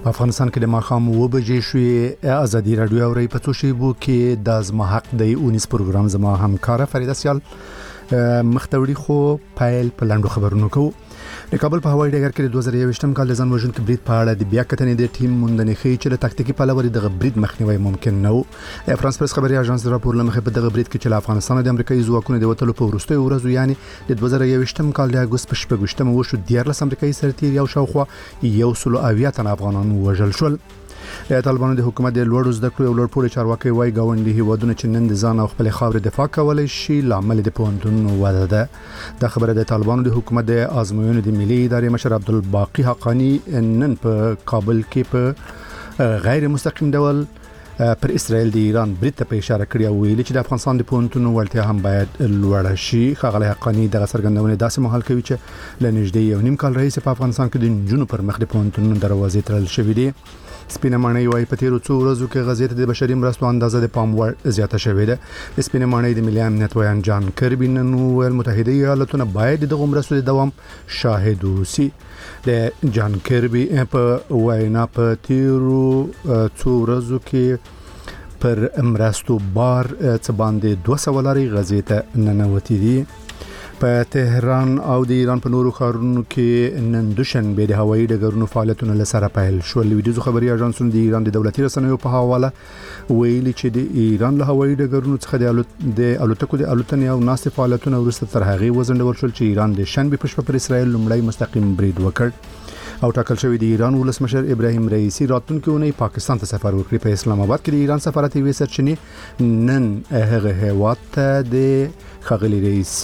افغانستان کې د ماښام 9 بجې شوې. ازادي رادیو اوري په څو شیبو کې د ازما حق دی اونیس پروګرام زما همکار فریده سیال مختوری خو پایل په لاندو خبرونو کو. د کابل په هوایي ډګر کې د 2021م کال د ځان وژونکي برید په اړه د بیا کتنې د ټیم موندنې خي چې له تاکتیکي پلوه د برید مخنیوي ممکن نه و. فرانس پریس خبري اژانس د راپور لمخې په دغه برید کې چې افغانستان د امریکایي ځواکونو د وټلو په وروستیو ورځو یعنی د 2021م کال د اگست په 14مه وشو 14 امریکایي سرتیر یو شاوخوا 170 تن افغانان وژل شول. طالبانو د حکومت د لوړو زده کړو او لوړ پوړي چارواکي وايي ګاونډي هیوادونه چې نن د ځان او خپل خاورې دفاع کولای شي لامل د پوهنتونونو وده ده. د خبره د طالبانو د حکومت د آزموینو د ملي ادارې مشر عبدالباقی حقانی نن په کابل کې په غیر مستقیم ډول پر اسرائیل د ایران برید ته اشاره کړې او ویلي چې د افغانستان د پوهنتونونو ولټیا هم باید لوړه شي. ښاغلی حقانی د څرګندونې داسې مهال کوي چې لنږدې یو نیم کال رئیس په افغانستان کې د نجونو پر مخ د پوهنتونونو دروازې تړل شوې دي. سپینه ماڼۍ وايي په تیرو څو ورځو کې غزې ته د بشري مرستو اندازه د پام وړ زیاته شوې ده. د سپینه ماڼۍ د ملي امنیت ویان جان کربي نن ویل متحده ایالاتونه باید دغه مرستو د دوام شاهد وي. د جان کربي په وینا په تیرو څو ورځو کې پر مرستو بار څه باندې 200 لاري غزې ته ننوتې دي. په تهران او د ایران په نورو ښارونو کې نن دوشنبه د هوایي ډګرونو فعالیتونه لسره پیل شول. ویډیو خبري اژانسونو د ایران د دولتي رسنیو په حواله ویلي چې د ایران له هوایي ډګرونو څخه د الوتکو د الوتنې او ناستې فعالیتونه وروسته تر هغه وزندول شول چې ایران د شنبه په شپه پر اسرائیل لومړی مستقیم برید وکړ او ټاکل شوی د ایران ولسمشر ابراهیم رئیسی راتلونکي اونۍ پاکستان ته سفر وکړي. په اسلام آباد کې د ایران سفارت وی سرچینې نن هغه هیواد ته د ښاغلي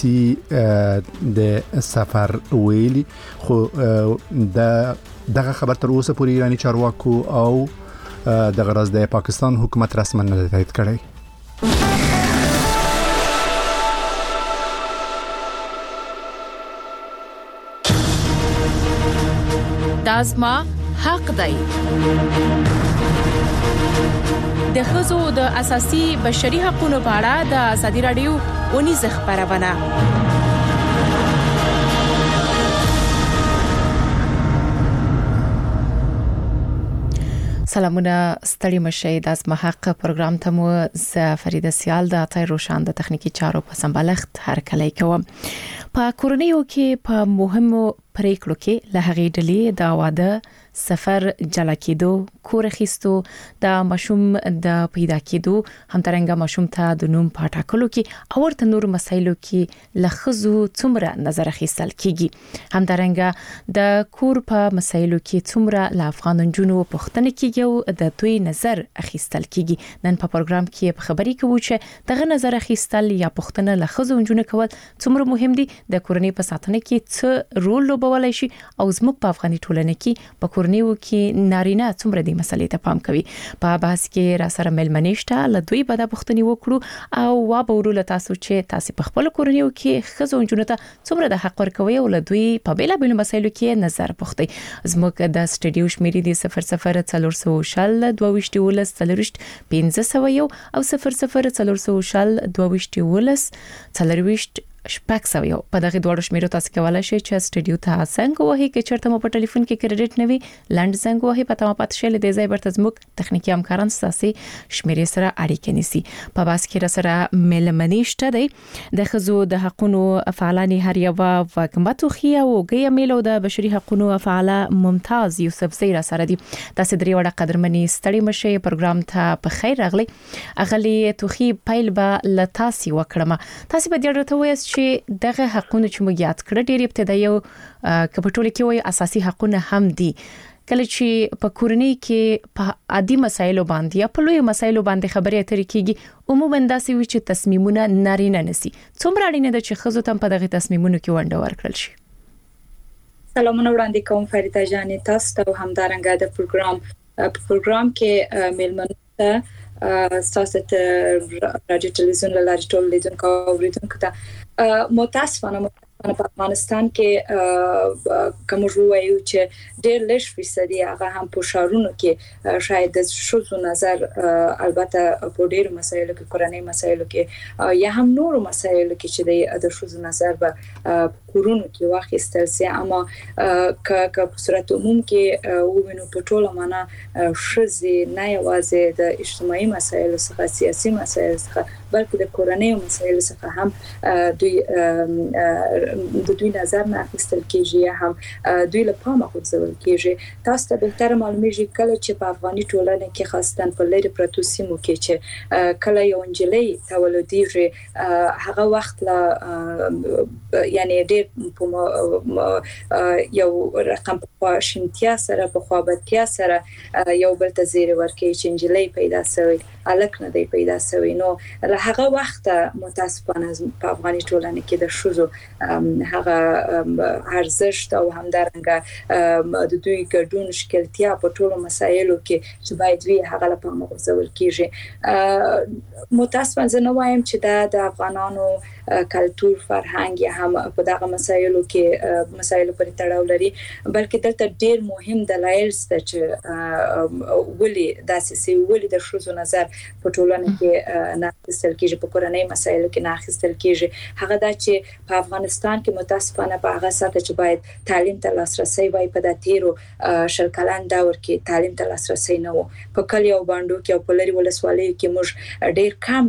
رئیسی د سفر ویلي خو دغه خبر تر اوسه پورې ایرانی چارواکو او دغه راز د پاکستان حکومت رسما نه تایید کړی. دازما حق دی. د ښځو د اساسي بشري حقوقو په اړه د ازادي رادیو اونیز خبرونه. سلامونه ستړي مشه. د ازما حق پروګرام ته مو ز فریده سیال د اتای روشان د تخنیکی چارو په سمبالښت هر کله کوم. په کورنیو کې په مهمو پریکړو کې له هغې ډلې د واده، سفر، جلا کېدو، کور اخیستو، د ماشوم د پیدا کېدو، همدارنګه ماشوم ته د نوم په ټاکلو کې او ورته نور مسایلو کې له ښځو څومره نظر اخیستل کیږي. همدارنګه د کور په مسایلو کې څومره له افغان نجونو پوښتنه کیږي او د دوی نظر اخیستل کیږي. نن په پروګرام کې په خبري کوو چې دغه نظر اخیستل یا پوښتنه له ښځو نجونو کول څومره مهم دي، د کورنۍ په ساتنه کې څه رول لوبولای شي او زموږ په افغاني ټولنه کې په کورنیو کې نارینه څومره د مسلې ته پام کوي. په بحث کې را سره ملمنېشته له دوی په د پوښتنې وکړو او وابورو له تاسو چې تاسو په خپل کورنیو کې ښځو نجونو ته څومره د حق ورکوي او له دوی په بیلابیلو مسایلو کې نظر پوښتي. زموږ د سټډیو شمیرې دي 00 422 4 1501 او 00 422 4 په دغه دوه شمیرو تاسو کولای شئ چې سټډیو ته څنګه وهي کې چرته مو په ټلیفون کې کریډټ نوي لاند څنګه وهي پته ما پات شل د ځای برته زموږ تخنیکی همکاران ساسي شمیرې سره اړیکه نیسي. په باس کې سره ملمنېشته دی د خزو د حقوقو فعالانی هر یو وکمتو خیا او ګي میلو د بشري حقوقو فعال ممتاز یوسف زیرا سره دی. تاسو درې وړه قدرمنې ستړي مشه پروګرام ته په خیر راغلی. اغلی توخي پایل به لتاسي وکړم. تاسو به ډیرته وایي چې دغه حقونه چې موږ یاد کړ ډېر ابتدایي کپټول کې وایي اساسي حقونه هم دي. کله چې په کورنۍ کې په عادي مسایلو باندې یا په لوی مسایلو باندې خبرې اترې کیږي عموما داسې وي چې تصمیمونه نارینه نسی. څومره اړینه ده چې ښځو ته په دغه تصمیمونو کې ونډه ورکړل شي؟ سلامونه وړاندې کوم فریده جانې، تاسو ته همدارنګه د پروګرام کې میلمنو ته تاسو ته راډیو ټلویزیون لاري ټول لیدونکو او اوریدونکو ته متاسفانه په افغانستان کې کوم وایو چې ډېر لږ فیصدي هغه هم په شارونو کې شاید د شوزو نظر البته په ډېر مسایلو کې کورنۍ مسایلو کې یا هم نور مسایلو کې چې د شوزو نظر به کورونو کې واخیستل سي اما که په صورت عموم کې وینو په ټوله معنا شزي نه یوازې د اجتماعي مسایلو څخه سیاسي مسایلو څخه بلکې د کورنۍ مسایلو څخه هم دوی نظر نه اخیستل کېږي هم دوی له پامه غورځول کېږي. تاسو ته بهتر معلومیږي کله چې په افغاني ټولنه کې خاصتاً په لری پروتو سیمو کې چې کله یو انجلۍ تولديږي هغه وخت لا یعنی ډېر یو رقم په شینتیا سره په خوابتیا سره یو بل ته زیری ورکړي چې انجلۍ پیدا شوی الک نه دی پیدا شوی نو هغه وخت متاسفانه په افغاني ټولنه کې د شوزو هغه ارزښت او همدارنګه د دوی ګډون شکلتیا په ټولو مسایلو کې چې باید وی هغه لپاره مغزول کیږي. متاسفانه زه نه وایم چې د افغانانو کلتور فرهنګ یا هم په دغه مسایلو کې مسایلو پرې تړاو لري بلکې دلته ډېر مهم دلایل شته چې ولې داسې سي ولې د شوزو نظر په ټولنه کې نه اخیستل کېږي په کورنۍ مسایلو کې نه اخیستل کېږي هغه دا چې په افغانستان کې متاسفانه په هغه ساته چې باید تعلیم ته لاسرسي وای په د تیرو شل کلن دور کې تعلیم ته لاسرسي نه وو په کلیو او باندو کې او په لری ولسوالیو کې موږ ډېر کم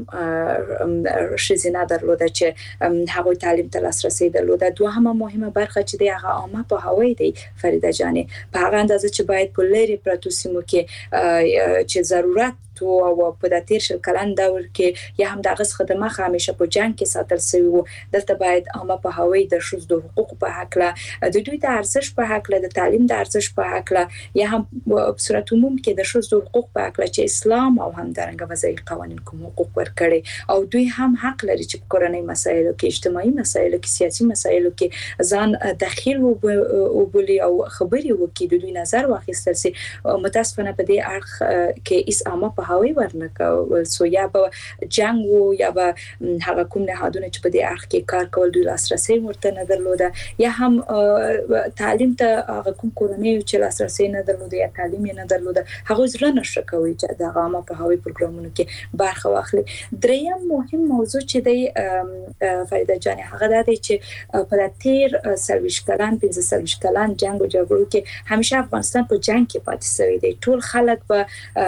شزینه درلوده چې هغه تعلیم ته لاسرسي درلوده. دوهمه مهمه برخه چې د هغه عامه په هوای دی فریده جانې په هغه اندازه چې باید په لری پروتو سیمو کې چې ضرورت او په د تیر شل کلن دور کې یا هم دغه خدمه همیشه په جنگ کې ساتل شوی وو دلته باید عامه په هوای د شوز د حقوق په حق له د دوی د ارزښت په حق له د تعلیم د ارزښت په حق له یا هم په صورت عموم کې د شوز د حقوق په حق له چې اسلام او هم درنګ وضعي قوانين کوم حقوق ورکړي او دوی هم حق لري چې په کورنۍ مسایلو کې اجتماعي مسایلو کې سیاسي مسایلو کې ځان داخل او بلی او خبري وکړي د دوی نظر واخیستل سي. متاسفانه په دې اړه کې اس عامه په هوای ورنکول سو یا به جنگ وو یا به هغه کوم نهادونه چې په دې اړه کې کار کول دوی لاسرسي ورته نه درلوده یا هم تعلیم ته هغه کوم کورنۍ چې لاسرسي نه درلوده یا تعلیم نه درلوده هغه ځل نشه کوي چې د عامه په هوای پروګرامونو کې برخه واخلي. دریم مهم موضوع چې د فریده جان هغه د دې چې په تیر سرویس کلان 15 کلان جنگ او جګړو کې همیشه افغانستان په جنگ کې پاتې شوی دی ټول خلک په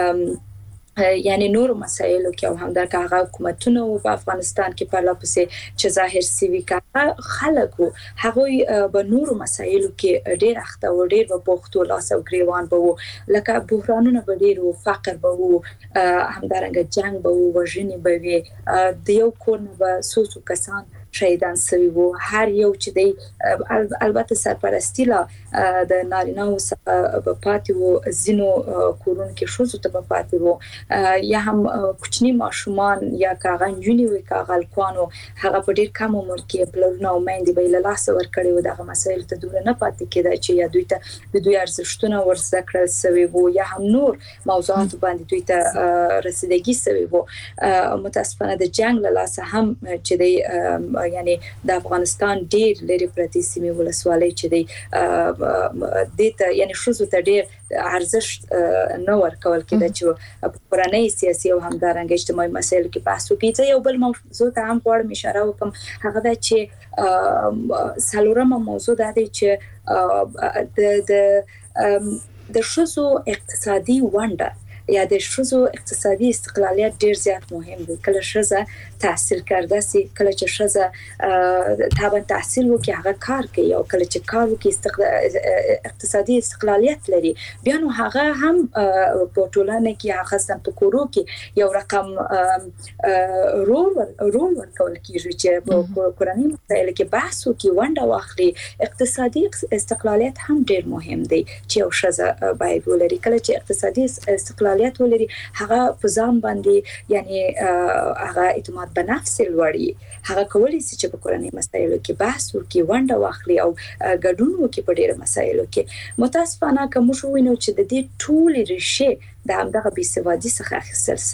یعنی نور مسایلو کې او هم د هغه حکومتونو په افغانستان کې په لاپسې چې ظاهر سوي کا خلکو هغه به نور مسایلو کې ډېر اخته او ډېر په پښتو لاس او گریوان به لکه بحرانونه به ډېر او فقر به هم درنګ جنگ به وژنې به د یو کور نه به سوسو کسان شهیدان شوی وو هر یو چې دی البته سرپرستی لا د نارینه او پاتې وو زینو کورون کې شوزو ته پاتې وو یا هم کوچنی ماشومان یا کاغان جونی وی کاغال کوانو هغه په ډیر کم عمر کې بلونه او مېندې به له لاس ورکړي و دغه مسایل ته دور نه پاتې کېدای چې یا دوی ته د دوی ارزښتونه ورزکړل شوی وو یا هم نور موضوعات باندې دوی ته رسیدګي شوی وو. متاسفانه د جنگ له لاسه هم چې دی یعنی د افغانستان ډیر لري پرتی سیمه ولسوالۍ چې دی دته یعنی شوزو ته ډیر ارزښت نه ورکول کېده چې پرانه سیاسي او همدارنګ اجتماعي مسایل کې بحث وکړي. یو بل موضوع ته هم غواړم اشاره وکم هغه دا چې سلورمه موضوع ده چې د شوزو اقتصادي ونډه یا د شوزو اقتصادي استقلالیت ډیر زیات مهم دی. کله شوزه تحصیل کرده سي کله چې شوزه طبعا تحصیل وکي هغه کار کوي او کله چې کار وکي اقتصادي استقلالیت لري بیا نو هغه هم په ټولنه کې هغه سم په کورو کې یو رقم رول ورکول کیږي چې په کورنۍ مسایل کې بحث وکي ونډه واخلي. اقتصادي استقلالیت هم ډیر مهم دی چې یو شوزه باید ولري. کله چې اقتصادي استقلالیت ولري هغه په ځان باندې یعنی هغه اعتماد په نفس لوړي هغه کولی چې په کورنۍ مسایلو کې بحث وکړي ونډه واخلي او ګډون وکړي په ډیرو مسایلو کې. متاسفانه کوم شو وینو چې د دې ټول ریشه د همدغه بې سوادي څخه اخیستل شوی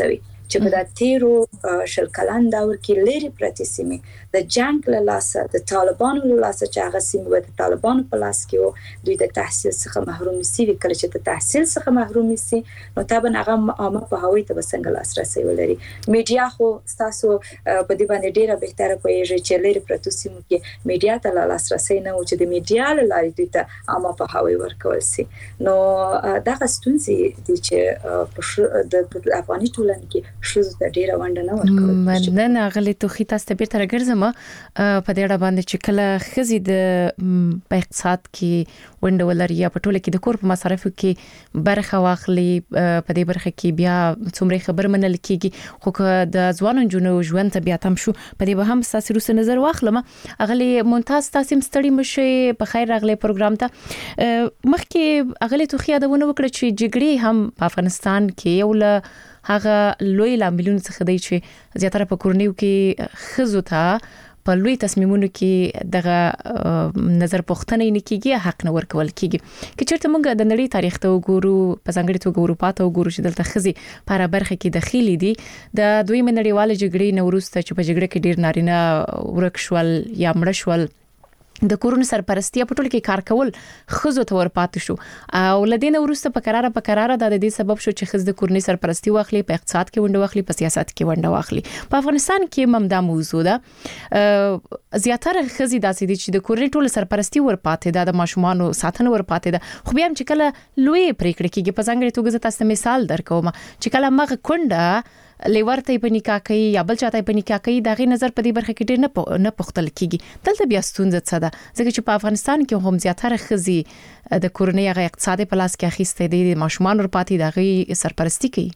چې په د تیرو شل کلن دور کې لري پرتې سیمې د جنگ له لاسه د طالبانو له لاسه چې هغه سیمې د طالبانو په لاس کې دوی د تحصیل څخه محروم سي کله چې د تحصیل څخه محروم سي نو طبعا هغه عامه په هوی ته څنګه لاسرسي ولري میډیا خو تاسو په دې باندې ډیره بهتره پوهیږئ چې لري پرتې سیمو کې میډیا ته لاسرسي نه و چې د میډیا له لارې دوی ته عامه په هوی ورکول سي نو دا ستونزې دي چې د افغاني ټولنې کې شوز د ډیره ونډه نه ورکول مننه غلي توخي تاسو ته بیرته راګرځم په دې اړه باندې چې کله خزي د اقتصاد کې ونډه ولري یا په ټوله کې د کور په مصارفو کې برخه واخلي په دې برخه کې بیا څومره خبر منل کیږي خو د ځوانو جنو ژوند ته بیا تم شو په دې به هم ساسي روس نظر واخلم اغلی ممتاز تاسو ستړي مشه په خیر راغلي پروګرام ته مخکې اغلی توخي یادونه وکړه چې جګړې هم په افغانستان کې یو له هغه لوی لاملونو څخه دی چې زیاتره په کورنیو کې خزو ته په لوی تصمیمونو کې دغه نظر پوښتنه نه کیږي حق نه ورکول کیږي چې چیرته موږ د نړۍ تاریخ ته وګورو په ځانګړي توګه اروپا ته وګورو چې دلته خزي په برخه کې داخلي دي د دوی نړیواله جګړې نوروسته چې په جګړه کې ډیر نارینه ورک شول یا مړ شول د کورونو سرپرستی په ټول کې کار کول خزو ته ورپات شو او لدینه ورسته په قراره د دې سبب شو چې خز د کورنۍ سرپرستی واخلي په اقتصاد کې ونډه واخلي په سیاست کې ونډه واخلي په افغانستان کې ممدا موضوع ده زیاتره خزي داسې دي چې د کورنۍ ټول سرپرستی ورپاتې ده د ماشومان ساتنه ورپاتې ده خو بیا هم چې کله لوی پریکړه کېږي په ځانګړي توګه تاسو مثال درکوم چې کله مغه کونډه لیورته په نکاح کوي یا بل چاته په نکاح کوي دغه نظر په دې برخه کې ډېر نه پختل کیږي دلته بیا ستونزه څه ده ځکه چې په افغانستان کې هم زیاتره خزي د کورنۍ هغه اقتصادي پلاس کې اخیسته دي ماشومان ورپاتې دغه سرپرستی کوي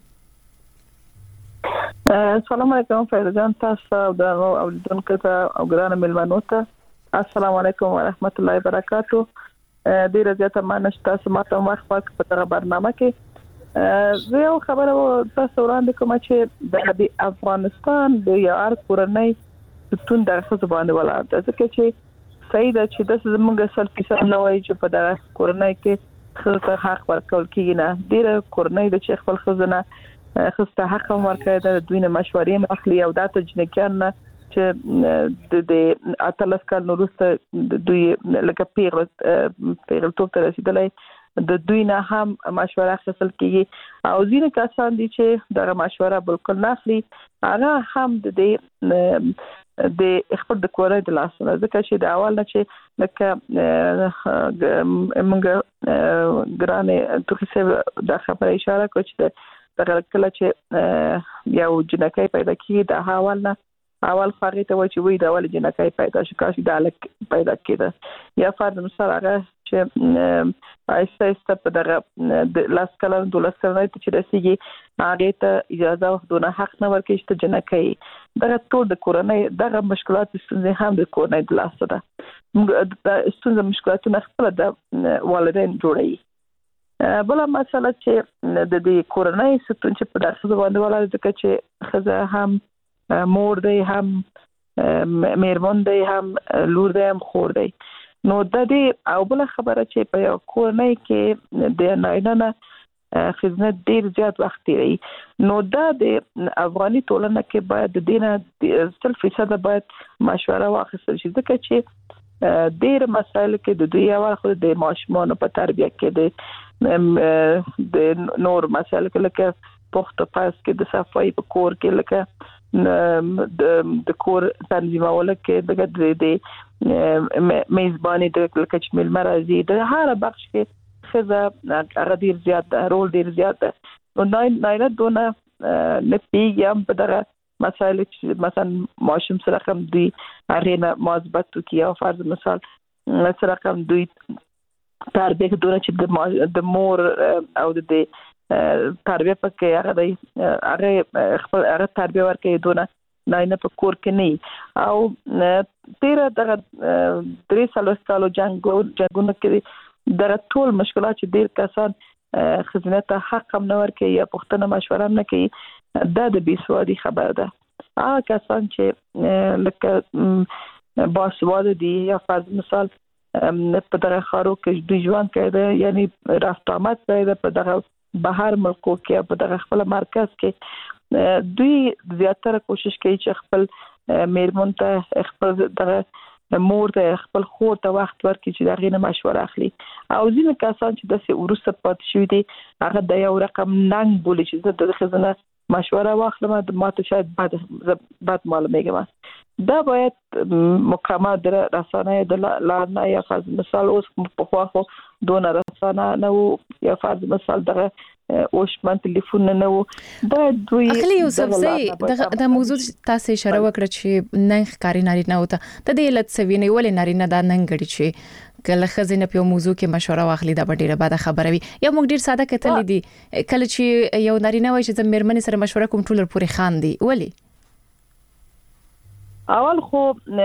السلام علیکم فیضان تاسو د اولیدونکو ته او ګران ملمنو ته السلام علیکم ورحمت الله وبرکاتو ډیر زیاته مانشت تاسو ماته وخت په دغه برنامه کې زه یو خبره تاسو وړاندې کوم چې د افغانستان د یار کورنۍ ستون د خصوص باندې ولاړ ده ځکه چې صحیح ده چې د زموږ سلفي نه وایي چې په دغه کورنۍ کې خلک حق ورکول کیږي نه ډیر کورنۍ د خپل خزانه خسته حق ورکړي د دوی نه مشورې اخلي او د تجنکان نه چې د اتلس کال نورسته دوی لکه پیغل توپ ته رسیدلای د دوی نه هم مشوره اخیستل کیږي او ځینې کسان دي چې دغه مشوره بالکل نه اخلي هغه هم د خپل د کورنۍ د لاسه ځکه چې د اول نه چې لکه موږ ګرانه توخي د خبره اشاره کوي چې دغه کله چې یو جنکۍ پیدا کیږي د اول نه اول خاري ته وایي چې وې د اول جنکۍ پیدا شي کاشي د الک پیدا کېده یا فرض مثال هغه چې ایسته په دغه د لاس کلن د لاس کلن چې رسیږي هغه ته اجازه وخدونه حق نه ورکړي چې جنکۍ دغه ټول د کورنۍ دغه مشکلات ستونزې هم د کورنۍ د لاسه ده د ستونزې مشکلاتونه خپل د والدین جوړي بل مسله چې د دې کورنۍ ستون چې په دغه باندې ولاړ ځکه چې خزه هم مور دی هم میرمن دی هم لور دی هم خور دی نو د دې او بل خبره چې په یو کورنۍ کې د نارینه خدمت ډیر زیات وخت دی نو د افغاني ټولنه کې باید د دینه 100% باید مشوره واخیستل شي ځکه چې ډیر مسایل کې د دوی اول خو د ماشومان په تربیه کې د نور مسایل کې لکه پخت پاس کې د صفای په کور کې لکه د کور تنظیمول کې د میزبانی د لکه ملمرازي د هر بخش کې خزه هغه ډیر زیات رول ډیر زیات نو نه دونه نپیږم په دغه مسایل چې مثلا ماشوم سره کوم دی اړینه مواظبت کوي او فرض مثال سره کوم دوی تربیه دونه چې د مور او د تربیه پکې هغه دی هغه خپل هغه تربیه ورکې دونه نه په کور کې نه او تیر دغه 3 کالو جنگونه کې دغه ټول مشکلات چې ډیر کسان خدمت حق هم نه ورکې یا پښتنه مشوره نه کوي د بیسوادي خبر ده هغه کسان چې لکه باسواده دي یا فرض مثال په دغه خارو کې دوی ژوند کوي یعنی رفت آمد کوي په دغه بهر ملکو کې په دغه خپل مرکز کې دوی زیاتره کوشش کوي چې خپل میرمن ته خپل د مور ته خپل خور ته وخت ورکړي چې دا غینه مشوره اخلي او ځینې کسان چې د ورسته پات شوی دي هغه د یو رقم ننګ بولی چې د خزانه مشوره واخلم د ماته شاید بعد معلومه دا باید مکمل در رسانه د لارنه یا فرض مثال اوس په خواخو دون رسانه نو یا فرض مثال دغه اوشمن ټلیفون نه وو دا دوی اخلي یوسف زئی د موضوع تاسو اشاره وکړه چې ننګ کاری ناری نه وته د دې لت سوینه ولې ناری نه دا ننګ غړي چې کله خزینه په موضوع کې مشوره واخلي دا ډیره بده خبره وي یا موږ ډیر ساده کتل دي کله چې یو ناری نه وای چې د میرمنې سره مشوره کوم ټول پورې خان دي ولی اول خو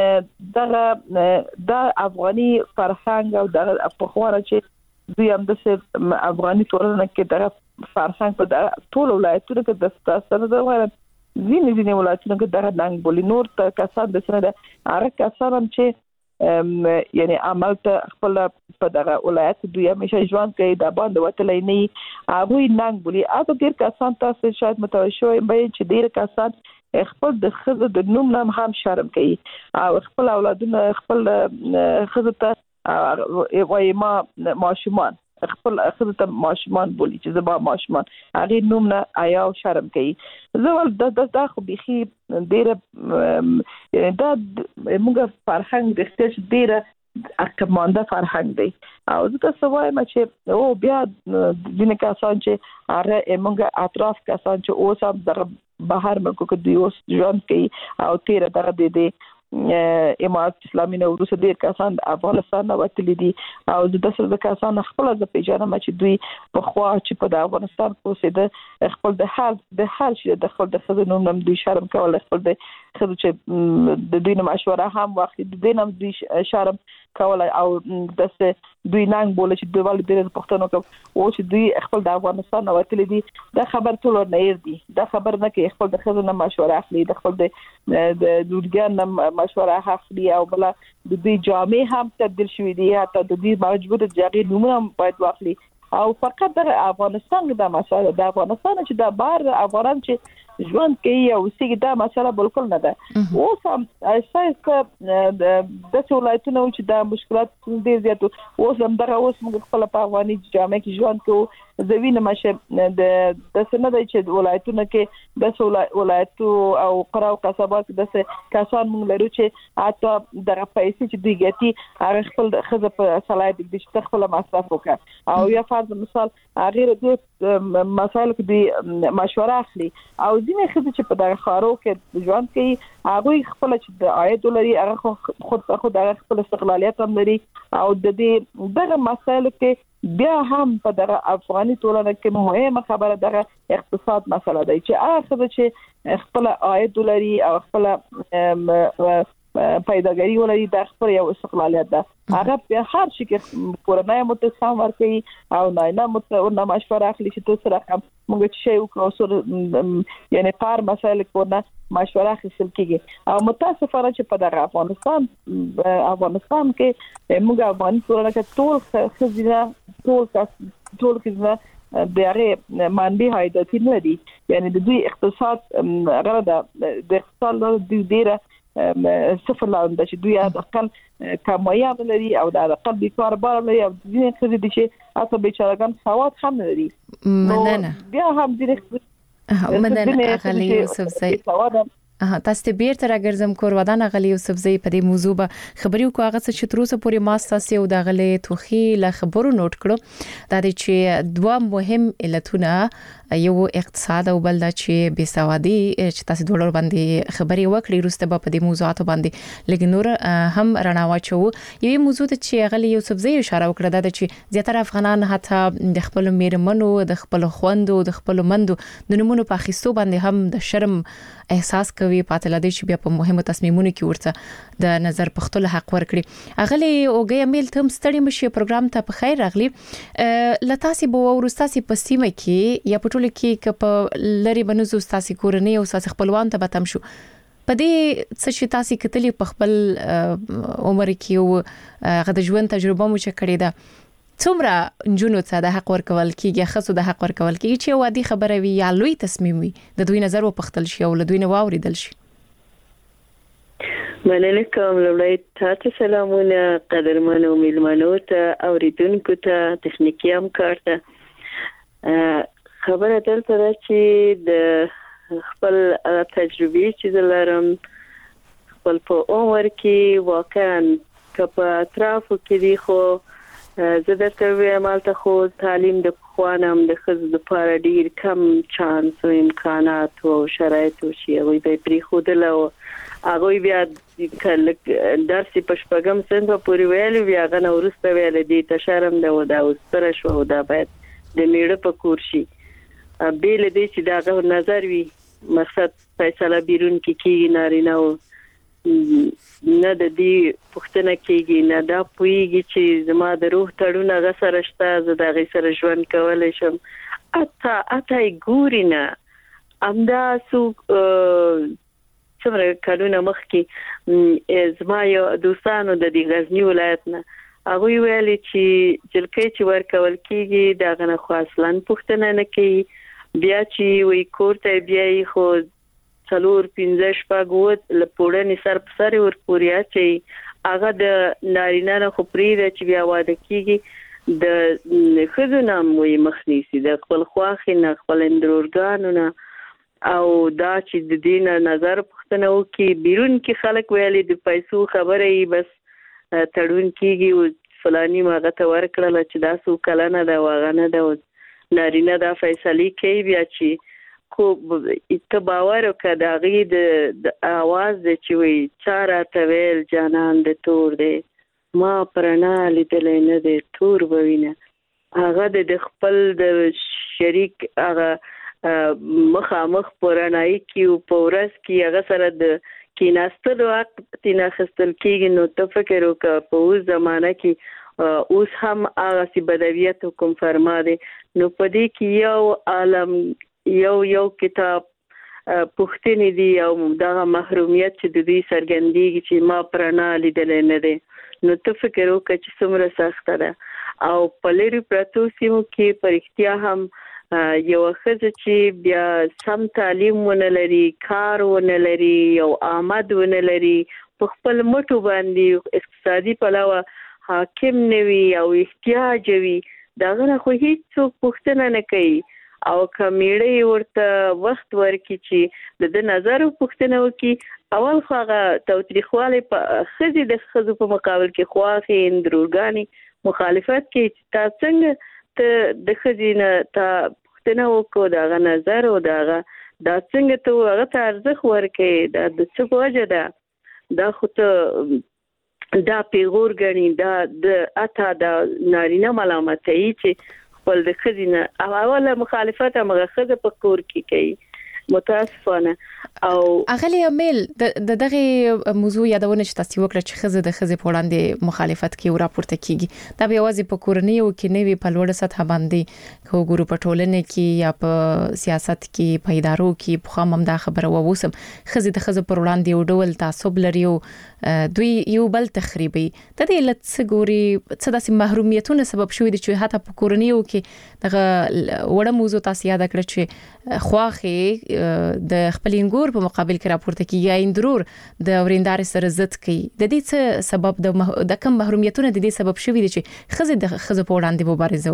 دا افغاني فرهنګ او د پخوانه چې دوی هم د افغاني ټولنه کې د فرهنګ په ټول ولایتونو کې د ستاسو د وایي ځینې ولایتونو کې د ننګ بولی نور ته کسان د سره هغه کسان هم چې یعنی عمل ته خپل په دغه ولایت دوی همیشه ژوند کوي د باندې وتلې نه هغه ننګ بولی اته ډیر کسان تاسو شاید متوجه شوي چې ډیر کسان خپل د خزه د نوم نام هم شرم کوي او خپل اولادونه خپل خزه ته وایي ما ماشومان خپل خزه ته ماشومان بولی چې زما ماشومان هغه نوم نه آیا شرم کوي زول د خو بيخي ډیر دا موږ فرهنګ د ستش ډیر اکمانده فرهنګ دی او زه سوای ما چې او بیا د کسان چې هغه موږ اطراف کسان چې اوس هم د بهر ملکو کې دوی اوس ژوند کوي او تیر دغه د امارات اسلامي نو روس ډیر کسان افغانستان نه وتلي دي او د سره کسان خپل د پیژنه چې دوی په خوا چې په افغانستان کې اوسېده خپل د حال شي د خپل د خزینو نوم دوی شرم کول خپل د خزو چې د دوی نه مشوره هم واخلي د دینم دوی شرم کول او د دوی ننګ بوله چې دوی ول د پښتنو کې او چې دوی خپل د افغانستان نه وتلي دي دا خبر ټول نه ير دي دا خبر نه کې خپل د خزینو مشوره اخلي د خپل د دوی مشوره اخلي او بل د دوی جامع هم تبدیل شوې دي حتی د دوی موجود ځای نوم هم باید واخلي او فقط د افغانستان د مسایل د افغانستان چې د بار افغان چې ژوند کوي او سیګ دا مسله بالکل نه ده اوس هم اساسه د ولایتونو چې د مشکلات ډیر زیات اوس هم دغه اوس موږ خپل په افغاني جامع کې ژوند کوو زوینه مشه د سند چې ولایتونو کې د ولایتو او قرا او قصبات د کسان موږ لرو چې اته دغه پیسې چې دوی ګټي هغه خپل خزه په صلاحیت دي چې خپل مصرف وکړي او یا فرض مثال غیر د مسایل کې دوی مشوره اخلي او ځینې خزه چې په دغه خارو کې ژوند کوي هغه خپل چې د عاید لري هغه خود هغه خپل استقلالیت هم لري او د دې دغه مسایل کې بیا هم په دغه افغاني ټولنه کې مهمه خبره دغه اقتصاد مسله ده چې هغه چې خپل عاید لري او خپل پیداګری ولري د خپل یو استقلالیت ده هغه په هر شي کې کورنۍ متصام ورکړي او نه مشوره اخلي چې تاسو سره موږ چې وکړو یعنی پر مسایل کورنۍ مشوره اخیستل کیږي او متاسفانه چې په دغه افغانستان کې موږ افغان ټولنه کې ټول خزینه ټول خزینه دغه منبع هایداتي نه دي یعنی د دوی اقتصاد غره د اقتصاد د ډیره صفر لاندې چې دوی د خپل کمایاب لري او د خپل بیکار بار لري او ځینې خزې دي چې اته بیچارهګان سواد هم لري مننه بیا هم دې مننه اغلی یوسف زئی تاسو ته بیرته راګرځم کور ودان اغلی یوسف زئی په دې موضوع به خبرې وکړو هغه چې تر اوسه پورې ماستاسي او د غلې توخي له خبرو نوٹ کړو دا چې دوه مهم علتونه یو اقتصاد او بل دا چې بيسوادي چې تاسو ډولر باندې خبرې وکړې روسته په دې موضوعات باندې لګ نور هم رڼا واچو یو موضوع چې غلې یوسف زئی اشاره وکړه دا چې زیاتره افغانان حتی د خپل میرمنو د خپل خوندو د خپل مندو د نمونه په خېستو باندې هم د شرم احساس کوي پاتل دي چې بیا په مهمو تصمیمونو کې ورته د نظر پختل حق ورکړي اغلی اوګه میل تم ستړي مشي پروګرام ته په خیر راغلی لتاسي بو ورستاسي په سیمه کې یا په ټول کې په لری بنزو ستاسي کورنۍ او ستاسي خپلوان ته بتم شو په دې څه چې تاسو کتلی په خپل عمر کې او غد ژوند تجربه مو چې کړې ده څومره جنونو ته د حق ورکول کیږي خاصو د حق ورکول کیږي چې وادي خبره وي یا لوی تصمیم وي د دوی نظر وپختل شي او له دوی نه واوریدل شي. مننه کوم لومړی تاسو سلامونه قدرمنو میلمنو ته اوریدونکو ته تخنیکی همکار ته. خبره دلته ده چې د خپل تجربې چې لرم خپل په عمر کې واقعا په اطرافو کې دی خو زه درته وایم مالته خو تعلیم د خوانم د خزو د پاره ډیر کم چانس او امکانات او شرایط او شی وي به پری خودله او هغه بیا کله درس په شپږم سنت پورې ویل بیا غنه ورسته ویل دي ته شرم ده او دا اوس پر شو دا باید د میړه په کور شي بیل دې چې دا نظر وي مقصد فیصله بیرون کې نارینه او نه د دې پښتنه کېږي نه دا پويږي چې زما د روح تړونه غسر شته زه د غي سره ژوند کولای شم اته ګورینا امدا سو څومره کلونه مخکې زما یو دوستانو د دې غزنی ولایت نه هغه ویل چې جلکې چې ورکول کېږي دا غنه خو اصلا پښتنه نه کوي بیا چې وی کوړته بیا خو څلور 15 شپږ لپوړنې سر په سر ور پوریا چې هغه د نارینه نه خو پریده چې بیا واده کیږي د خزونه مې مخنیسي د خپل خواخې نه خپل اندرورګانو نه او دا چې د دین نظر پښتنه وکي بیرون کې خلک ویلي د پیسو خبره ای بس تړون کیږي او فلانی ماغه ته ورکړل چې دا سو کلنه دا واغنه دا نارینه دا فیصله کوي بیا چې کو ته باور وکړه د आवाज د چوي چاره تویل جانان د تور دی ما پرنا لیدل نه د تور بوینه هغه د خپل د شریک هغه مخامخ پرنای کیو پورس کی هغه سره د کیناستلو وخت تینا خستل کیږي نو ته فکر وکړه په اوس زمانہ کې اوس هم هغه سی بدویت حکم فرما دي نو پدې کې یو عالم یو کتاب پښتني دی او دغه محرومیت چې د دې سرګندېږي چې ما پرانا لیدل نه دي نو ته فکر وکړه چې څومره سخت ده او پلری پرتو سیمو کې پرختیا هم یو خزه چې بیا سم تعلیم ونلري کار ونلري او آمد ونلري په خپل مټو باندې اقتصادي پلوه حاکم نوي او احتیاج وي داغه خو هیڅ پښتنه نه کوي او کمیړې ورته وخت ورکي چې د نظر پښتنه وکي اول خو هغه توتریخواله په خزي د خزو په مقابل کې خواخې اندرورګانی مخالفت کوي تا څنګه ته د خزینه تا پښتنه وکړو دا نظر او دا څنګه ته هغه ته ارزښت ورکې دا د څه وجه ده دا خو ته دا پیغور غني دا د اته د نارینه ملامتۍ چې خپل د خزینه اوله مخالفت هغه خزه په کور کې کوي متاسفانه او اغلی امیل د دغه موضوع یادونه چې تاسو وکړه چې خزه د خزه په وړاندې مخالفت کوي او راپورته کیږي دا به یوازې په کورنۍ او کې نه وی په لوړ سطح باندې کو ګورو په ټولنه کې یا په سیاست کې په ادارو کې په خامم دا خبره ووسم خزه د خزه پر وړاندې یو ډول تعصب لري او دوی یو بل تخریبي د دې لڅ ګوري څه داسې محرومیتونه سبب شوې دي چې حتی په کورنۍ او کې دغه وړه موضوع تاسو یاد کړئ چې خواخې د خپل انګور په مقابل کې راپورته کیږي اندرور د وریندار سره ضد کوي د دې څه سبب د کم محرومیتونه د دې سبب شوی دي چې خزه د خزه په وړاندې مبارزه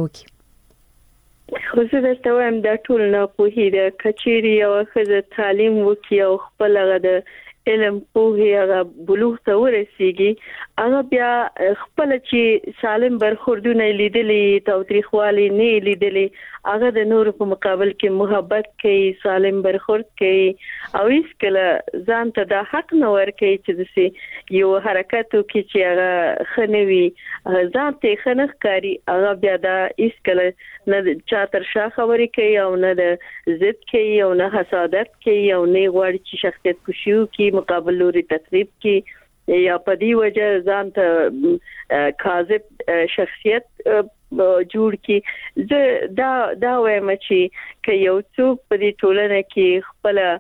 وکړي خو زه درته وایم دا ټول نه پوهیږي کچېری او خزه تعلیم وکړي او خپل هغه د علم پوهه هغه بلوغ ته ورسیږي هغه بیا خپل چې سالم برخوردونه لیدلې توتریخوالي نه لیدلې هغه د نور په مقابل کې محبت کوي سالم برخورد کوي او هیڅ کله ځان ته د حق نه ورکوي چې د یو حرکت کې چې هغه خنوي ځان ته خنخ کاری هغه بیا دا هیڅ کله نه چا تر شا خبرې کوي او نه د ضد کوي او نه حسادت کوي او نه غواړي چې شخصیت کشیو کوي مقابل لوري تخریب کی یا په دې وجه ځان ته کاذب شخصیت جوړ کی دا وایم چې یو څوک په دې ټولنه کې خپل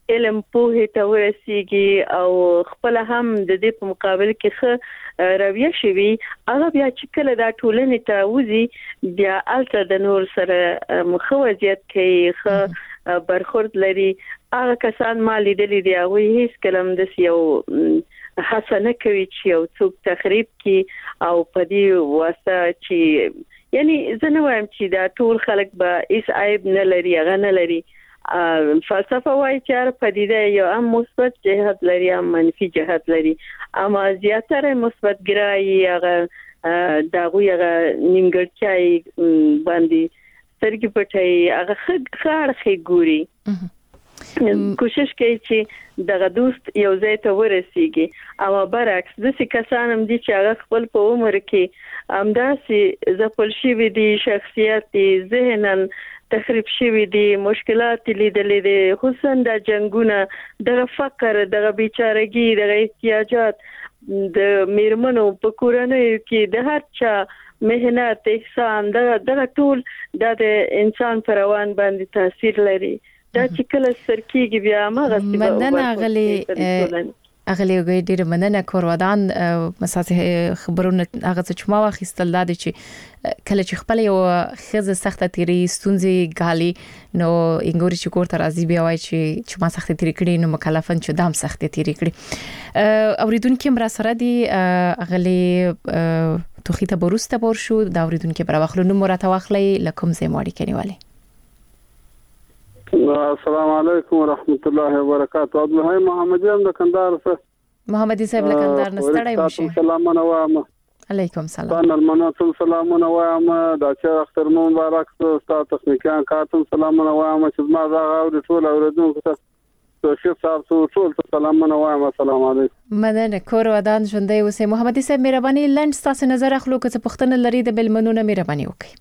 علم په ته ورسیږي او خپل هم د دې په مقابل کې ښه رویه شوي هغه بیا چې کله دا ټولنې ته وځي بیا الته د نور سره مخوضیت کوي ښه برخورد لري هغه کسان ما لیدلي دي هغه هیڅ کلم د یو حسنه کوي چې یو څوک تخریب کی او په دې واسطه چې یعنی زه نه وایم چې دا ټول خلک به هیڅ عیب نه لري هغه نه لري فلسفه وايي چې پدیده یو هم مثبت جهت لري هم منفي جهت لري اما زیاتره مثبت ګرایي هغه دغه نیمګړتیاي باندې سترګې پټي هغه خاړه ګوري کوشش کوي چې دغه دوست یو ځای ته ورسیږي او برعکس د څه کسان هم دي چې هغه خپل په عمر کې همداسې زپل شي دي شخصیت ذهنن تخریب شوی دي مشکلات لیدلې دي خصوصا د جنگونه د فقر د بیچارهګي د احتیاجات د میرمنو په کورنۍ کې د هر چا مهنت احسان د ټول د انسان پر روان باندې تاثیر لري دا چې کله سرکیږي بیا مغه مننه اغلی ډیر مننه کورودان مساسه خبرونه هغه چې ما واخیستل دا چې کله چې خپل یو خزه سخته تیری ستونزې غالي نو انګوري چې کوړه راځي بیا وای چې ما سخته تیری کړي نو مکلفن چې دام سخته تیری کړي اوریدونکو مرا سره دی اغلی توخیته بروسته ورشو دا اوریدونکو پر واخلو نو مرته واخلي لکم زمواري کنيواله السلام علیکم ورحمت الله وبرکاته عبد الحی محمدی هم د کندهار څخه محمدی صاحب له کندهار نستړی مشه سلامونه وایم علیکم سلام نرمنه سلامونه وایم دا چې اختر مبارک ستاسو تخنیکان کاتم سلامونه وایم چې ما دا غو د ټول اوردونکو ته شیخ صاحب ټول سلامونه وایم السلام علیکم مننه کور ودان ژوندۍ اوسې محمدی صاحب مهرباني لند تاسو نظر اخلو که څه پښتنه لري د بلمنونه مهرباني وکړئ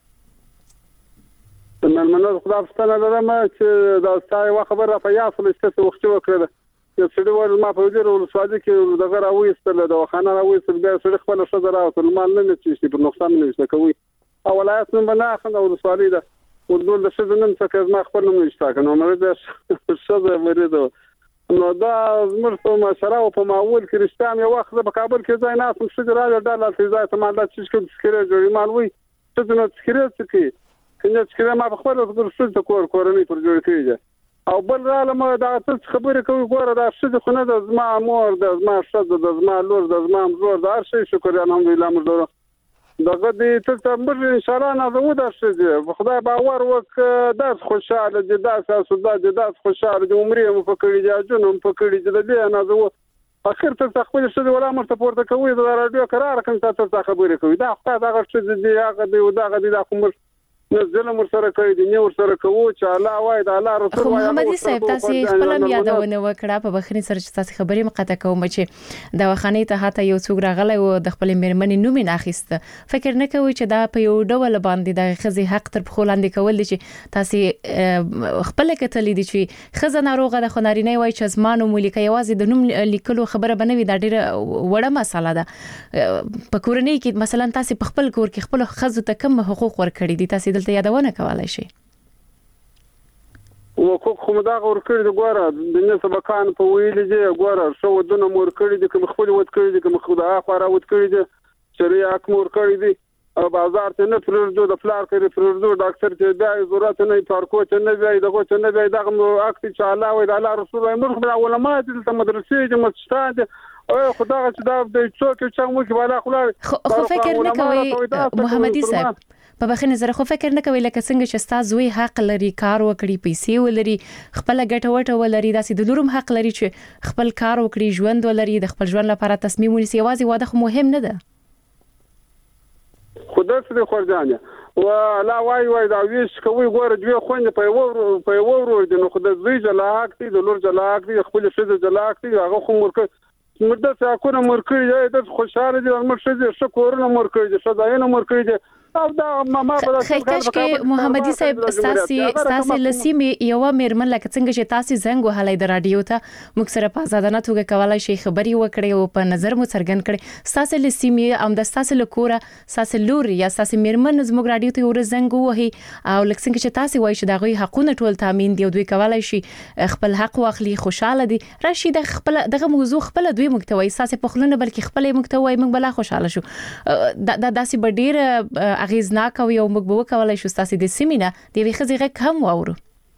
نن منو خدای ستنه لرم چې دا ستای خبره په یاسل چې وخت وکړه چې څه ډول ما په دې ورو ساده کې دغه راوېستل د خانه راوېستل بیا څه خپل شذ راوستل مال نه چې په نقصان نه وي کوي او ولایت نن بنا خنده او سوالي ده ودول د شذ نن څه ما خپل نه نشته کنه نو مرده شذ مرده نو دا مرته مشره او په معول کې رښتام یو وخت په کابل کې ځای نه څه چې راځي ډاله فیضا ته مال چې څه سکره جوړی مال وي څه نه سکره څه کې کنه چې ما په خپل ورسول ته کورنۍ پر جوړ کړی او بل رالم دا څه خبره کوي ګوره دا څه خو نه د زما مور د زما شذ د زما لور د زما زور د هر شي شکر الحمدلله مزور دغه دې ته تمر ان شاء الله نه زو دا څه خدای باور وک د خوشاله د داسه د خوشاله د عمرې مو فکرې د جنوم فکرې د دې نه زو اخر ته خپل څه ولا مرته پورته کوي د رادیو قرار کوم څه خبره کوي دا خدای دا څه دی هغه دی دا کوم نزل مر سره کوي د نور سره کوو چې الله وای د الله رسول وای محمدي صاحب تاسو خپل یادونه وکړه په بخنی سره چې تاسو خبرې مقاطه کوم چې د وخنې ته هاته یو څوک راغلی او د خپل میرمنې نوم نه اخیسته فکر نه کوي چې دا په یو ډول باندې د خزي حق تر خلاندې کول دي چې تاسو خپل کتلې دي چې خزه ناروغه د خنارینه وای چې زمانو ملک یوازې د نوم لیکلو خبره بنوي دا ډیره وړه مسله ده په کورنۍ کې مثلا تاسو په خپل کور کې خپل خزو ته کوم حقوق ورکړي دي تاسو ته یادونه کولای شي وکړو خو دا ورکړي د ګوره د نسبکان په ویلې دي ګوره شو ودونه مور کړی دي کوم خپل ود کړی دي کوم خدای خورا ود کړی دي شریعه کوم کړی دي او بازار ته نه پرېږدو د فلار کې پرېږدو ډاکټر ته بیا ضرورت نه پارکو ته نه وای دغه ته نه وای دغه اکټ چې الله وای د الله رسول الله مرخ بل علماء د مدرسې د مستاد او خدای چې دا د څوک چې موږ بالا خلک خو فکر نه کوي محمدي صاحب په بخنه زره خو فکر نه کوي لکه څنګه چې استاد وی حق لري کار وکړي پیسې ولري خپل ګټه وټه ولري داسې د لورم حق لري چې خپل کار وکړي ژوند ولري د خپل ژوند لپاره تصمیم ونیسي یوازې واده خو مهم نه ده خدای دې خورځانه و لا وای دا ویش کوي ګوره دوی خوند په یو ورو دي نو خدای دوی جلاک دي د لور جلاک دي خپل شذ جلاک دي هغه خو مرده څاکونه مرکړي د خوشاله دي مرشد شکرونه مرکړي شذاینه مرکړي او دا ما په خیکش کې محمدي صاحب تاسو لسیمه یو مېرمن لکه څنګه چې تاسو زنګ وهلای د رادیو ته موږ سره په آزادانه توګه کولای شي خبري وکړي او په نظر مو څرګند کړي تاسو لسیمه ام د تاسو لکوره تاسو لور یا تاسو مېرمن زموږ رادیو ته ور زنګ وهي او لکه څنګه چې تاسو وایي چې دغه حقونه ټول تامین دی او دوی کولای شي خپل حق واخلي خوشاله دي راشي د خپل دغه موضوع خپل دوی محتوي تاسو په خلونه بلکې خپل محتوي موږ بلا خوشاله شو دا داسې بډیر اغیزناک او یو موږ به کولای شو تاسو د سیمینه د ویخزه کم واورو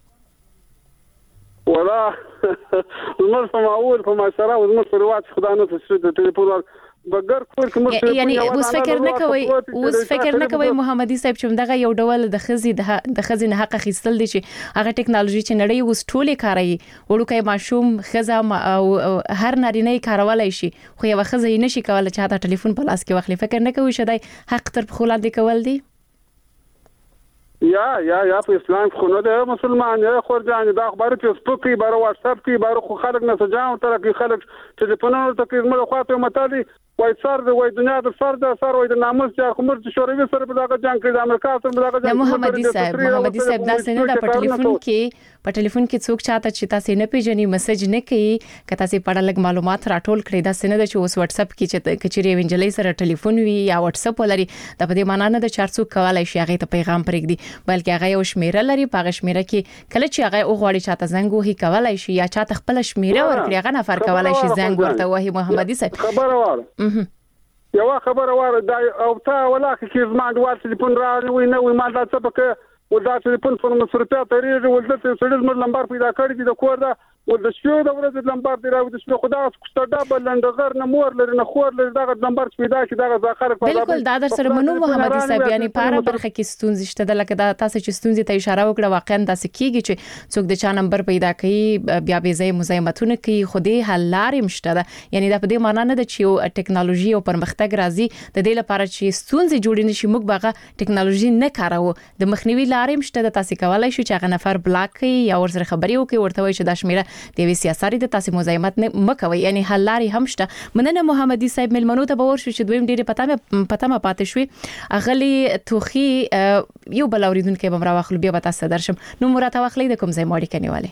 ولا نور سماول په مشره او نور پروات خدای نه څه د ټلیفون بغیر کور کوم یعنی اوس فکر نه کوي محمدي صاحب چې دغه یو ډول د خزي نه حق اخیستل دي چې هغه ټکنالوژي چې نړۍ اوس ټوله کاروي وړوکې ماشوم خزه او هر نارینه کارولای شي خو یو خزه نه شي کولای چې دا ټلیفون په لاس کې واخلي فکر نه کوي شدای حق تر خلک دی کول دي یا په اسلام خو نه ده مسلمان یا خورجان دا خبره چې سپکی بار واتس اپ کې بار خو خلک نه سجاو تر کې خلک ټلیفونونو ته کې مله خواته متالي وای سر د وای دنیا د سر وای د ناموس چې کومر چې شوروي سره په دغه جنگ کې د امریکا سره په دغه جنگ محمدي صاحب دا څنګه په ټلیفون کې څوک چاته چې تاسو نه پیژني میسج نه کوي که تاسو په اړه لګ معلومات راټول کړئ دا څنګه چې اوس واتس اپ کې چې کچري وینجلې سره ټلیفون وي یا واتس اپ ولري دا په دې معنی نه د 400 کولای شي هغه ته پیغام پرېږدي بلکې هغه یو شمیره لري په شمیره کې کله چې هغه وغواړي چاته زنګ وهي کولای شي یا چاته خپل شمیره ورکړي هغه نه فرق کولای شي زنګ ورته وهي محمدي صاحب خبره واره یو خبره واره دا او تا ولاکه کې زما د واتس ټلیفون راوي نه وي ما دا څه پکې ولدا ټلیفون په مصرفات تریږي ولدا سړي زموږ نمبر پیدا کړی دی د کور دا ولدا شو د ورځې نمبر دی راوي د شو خدا څخه ډبل لندغر نه مور لري نه خور لري دا نمبر پیدا کی دا ځاخر په بالکل دا در سره منو محمدي صاحب یعنی پاره برخه کې ستونزې شته د لکه دا تاسو چې ستونزې ته اشاره وکړه واقعا داسې کیږي چې څوک د چا نمبر پیدا کوي بیا به زې مزاحمتونه کوي خو دې حل لارې مشته ده یعنی دا په دې معنی نه ده چې ټکنالوژي او پرمختګ راځي د دې لپاره چې ستونزې جوړې نشي موږ باغه ټکنالوژي نه کاروو د مخنیوي لارې مشته د تاسو کولای شو چې هغه نفر بلاک کړي یا ورسره خبري وکړي ورته وایي چې د شمیره د وی سیاسي د تاسو مزاحمت نه مکوي یعنی حل لارې هم شته مننه محمدي صاحب ملمنو ته باور شو چې دویم ډیره پته ما پاتې شوې اغلی توخي یو بل اوریدونکو به راوخلو بیا به تاسو درشم نو مراد واخلې د کوم ځای ماړي کنيواله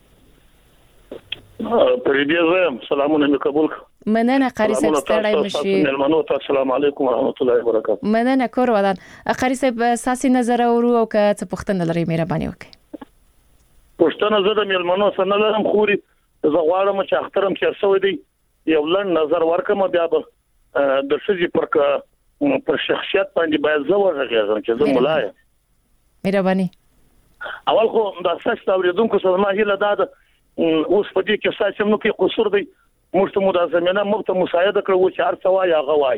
پریدیزم سلامونه مې قبول مننه قاری صاحب ستړی مشي ملمنو ته السلام علیکم ورحمت الله وبرکاته مننه کور ودان قاری صاحب ساسي نظر اورو او که څه پوښتنه لري مهرباني وکړئ پښتنه زه د ملمنو سره لرم خوري زه غواړم چې اخترم چې سوي دی یو لن نظر ورکم بیا به د شذي پر شخصیت باندې باید زه ورغږم چې زه ملای مهرباني اول خو د اساس اوریدونکو سره ما هیله ده اوس په دې کې ساسم نو کې قصور دی موږ ته مدازمنه موږ ته مساعده کړو چې هر څه وایي هغه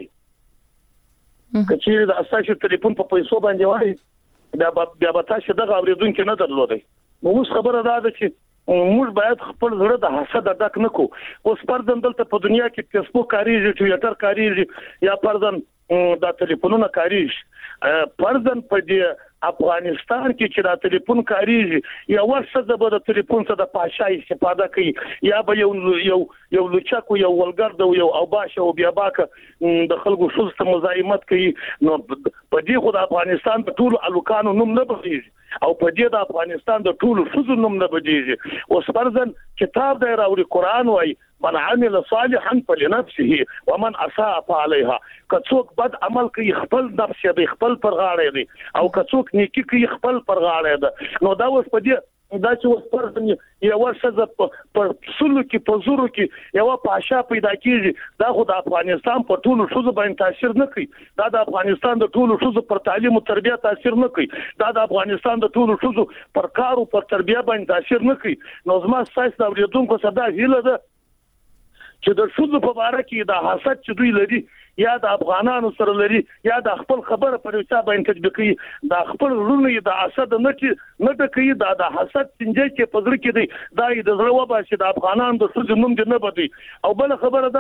وایي کچې د اساس ټلیفون په پیسو باندې وایي بیا به تاسو دغه اوریدونکو نه درلودي موږ خبره ده چې موږ باید خپل زړه د حسد ډک نکو اوس پردن دلته په دنیا کې فیسبوک کاریږي ټویټر کاریږي یا پردن د ټلیفونونو کاریږي پردن په دې افغانستان کې چې د ټلیفون کاریږي یا ورسره د ټلیفون څخه د پاشای استفاده کوي یا به یو لچکو یو ولګرد یو او باشه او بیا باکه د خلکو شوست مزاحمت کوي نو په دې خو د افغانستان په ټول الوکانو نوم نه بدیږي او په دې د افغانستان د ټول فزو نوم نه بدیږي اوس پرځن کتاب دی راوړي قران وای من عمل صالحا فلنفسه ومن اساء فعليها کڅوک بد عمل کوي خپل نفس یې خپل پرغاړي دي او کڅوک نیکی کوي خپل پرغاړي ده نو دا اوس په دې دا چې اوس پرځن یو ورسره په سلو کې په زورو کې یو پاشا پیدا کیږي دا خو د افغانستان په ټولو شوزو باندې تاثیر نه کوي دا د افغانستان د ټولو شوزو پر تعلیم او تربیه تاثیر نه کوي دا د افغانستان د ټولو شوزو پر کار او پر تربیه باندې تاثیر نه کوي نو زما ساينس د اوریدونکو صدا هیله ده چې د شوزو په اړه کې د حسد چې دوی لري یا د افغانانو سره لري یا د خپل خبره پر حساب باندې تطبیقي د خپل رونی د حسد نه د کوي د حسد څنګه چې پزړه کې دی دا د زړه وبا چې د افغانانو د شوزو نوم دې نه بدی او بل خبره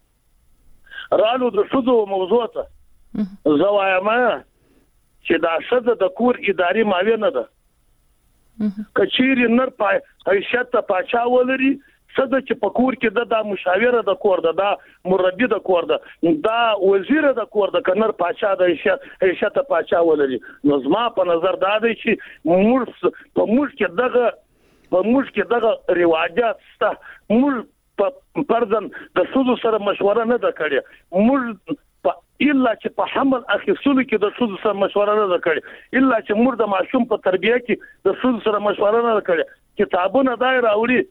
ده رالو د شوزو موضوع ته زوایم چې د حسد د کور اداري معاون نه ده کچيري نر پای حیثیت ته پاچا ولري صد چې په کور کې د مشاوره د کور د مربي د کور د وزیر د کور د کنر پاچا د عزت پاچا ولري. نو زما په نظر دا دی چې موږ کې دغه رواجات سته. موږ په پرځن د سودو سره مشوره نه ده کړې. موږ الا چې په حمل اخیستلو کې د سودو سره مشوره نه ده کړې. الا چې موږ د معصوم په تربیه کې د سودو سره مشوره نه ده کړې. کتابونه دای راوړي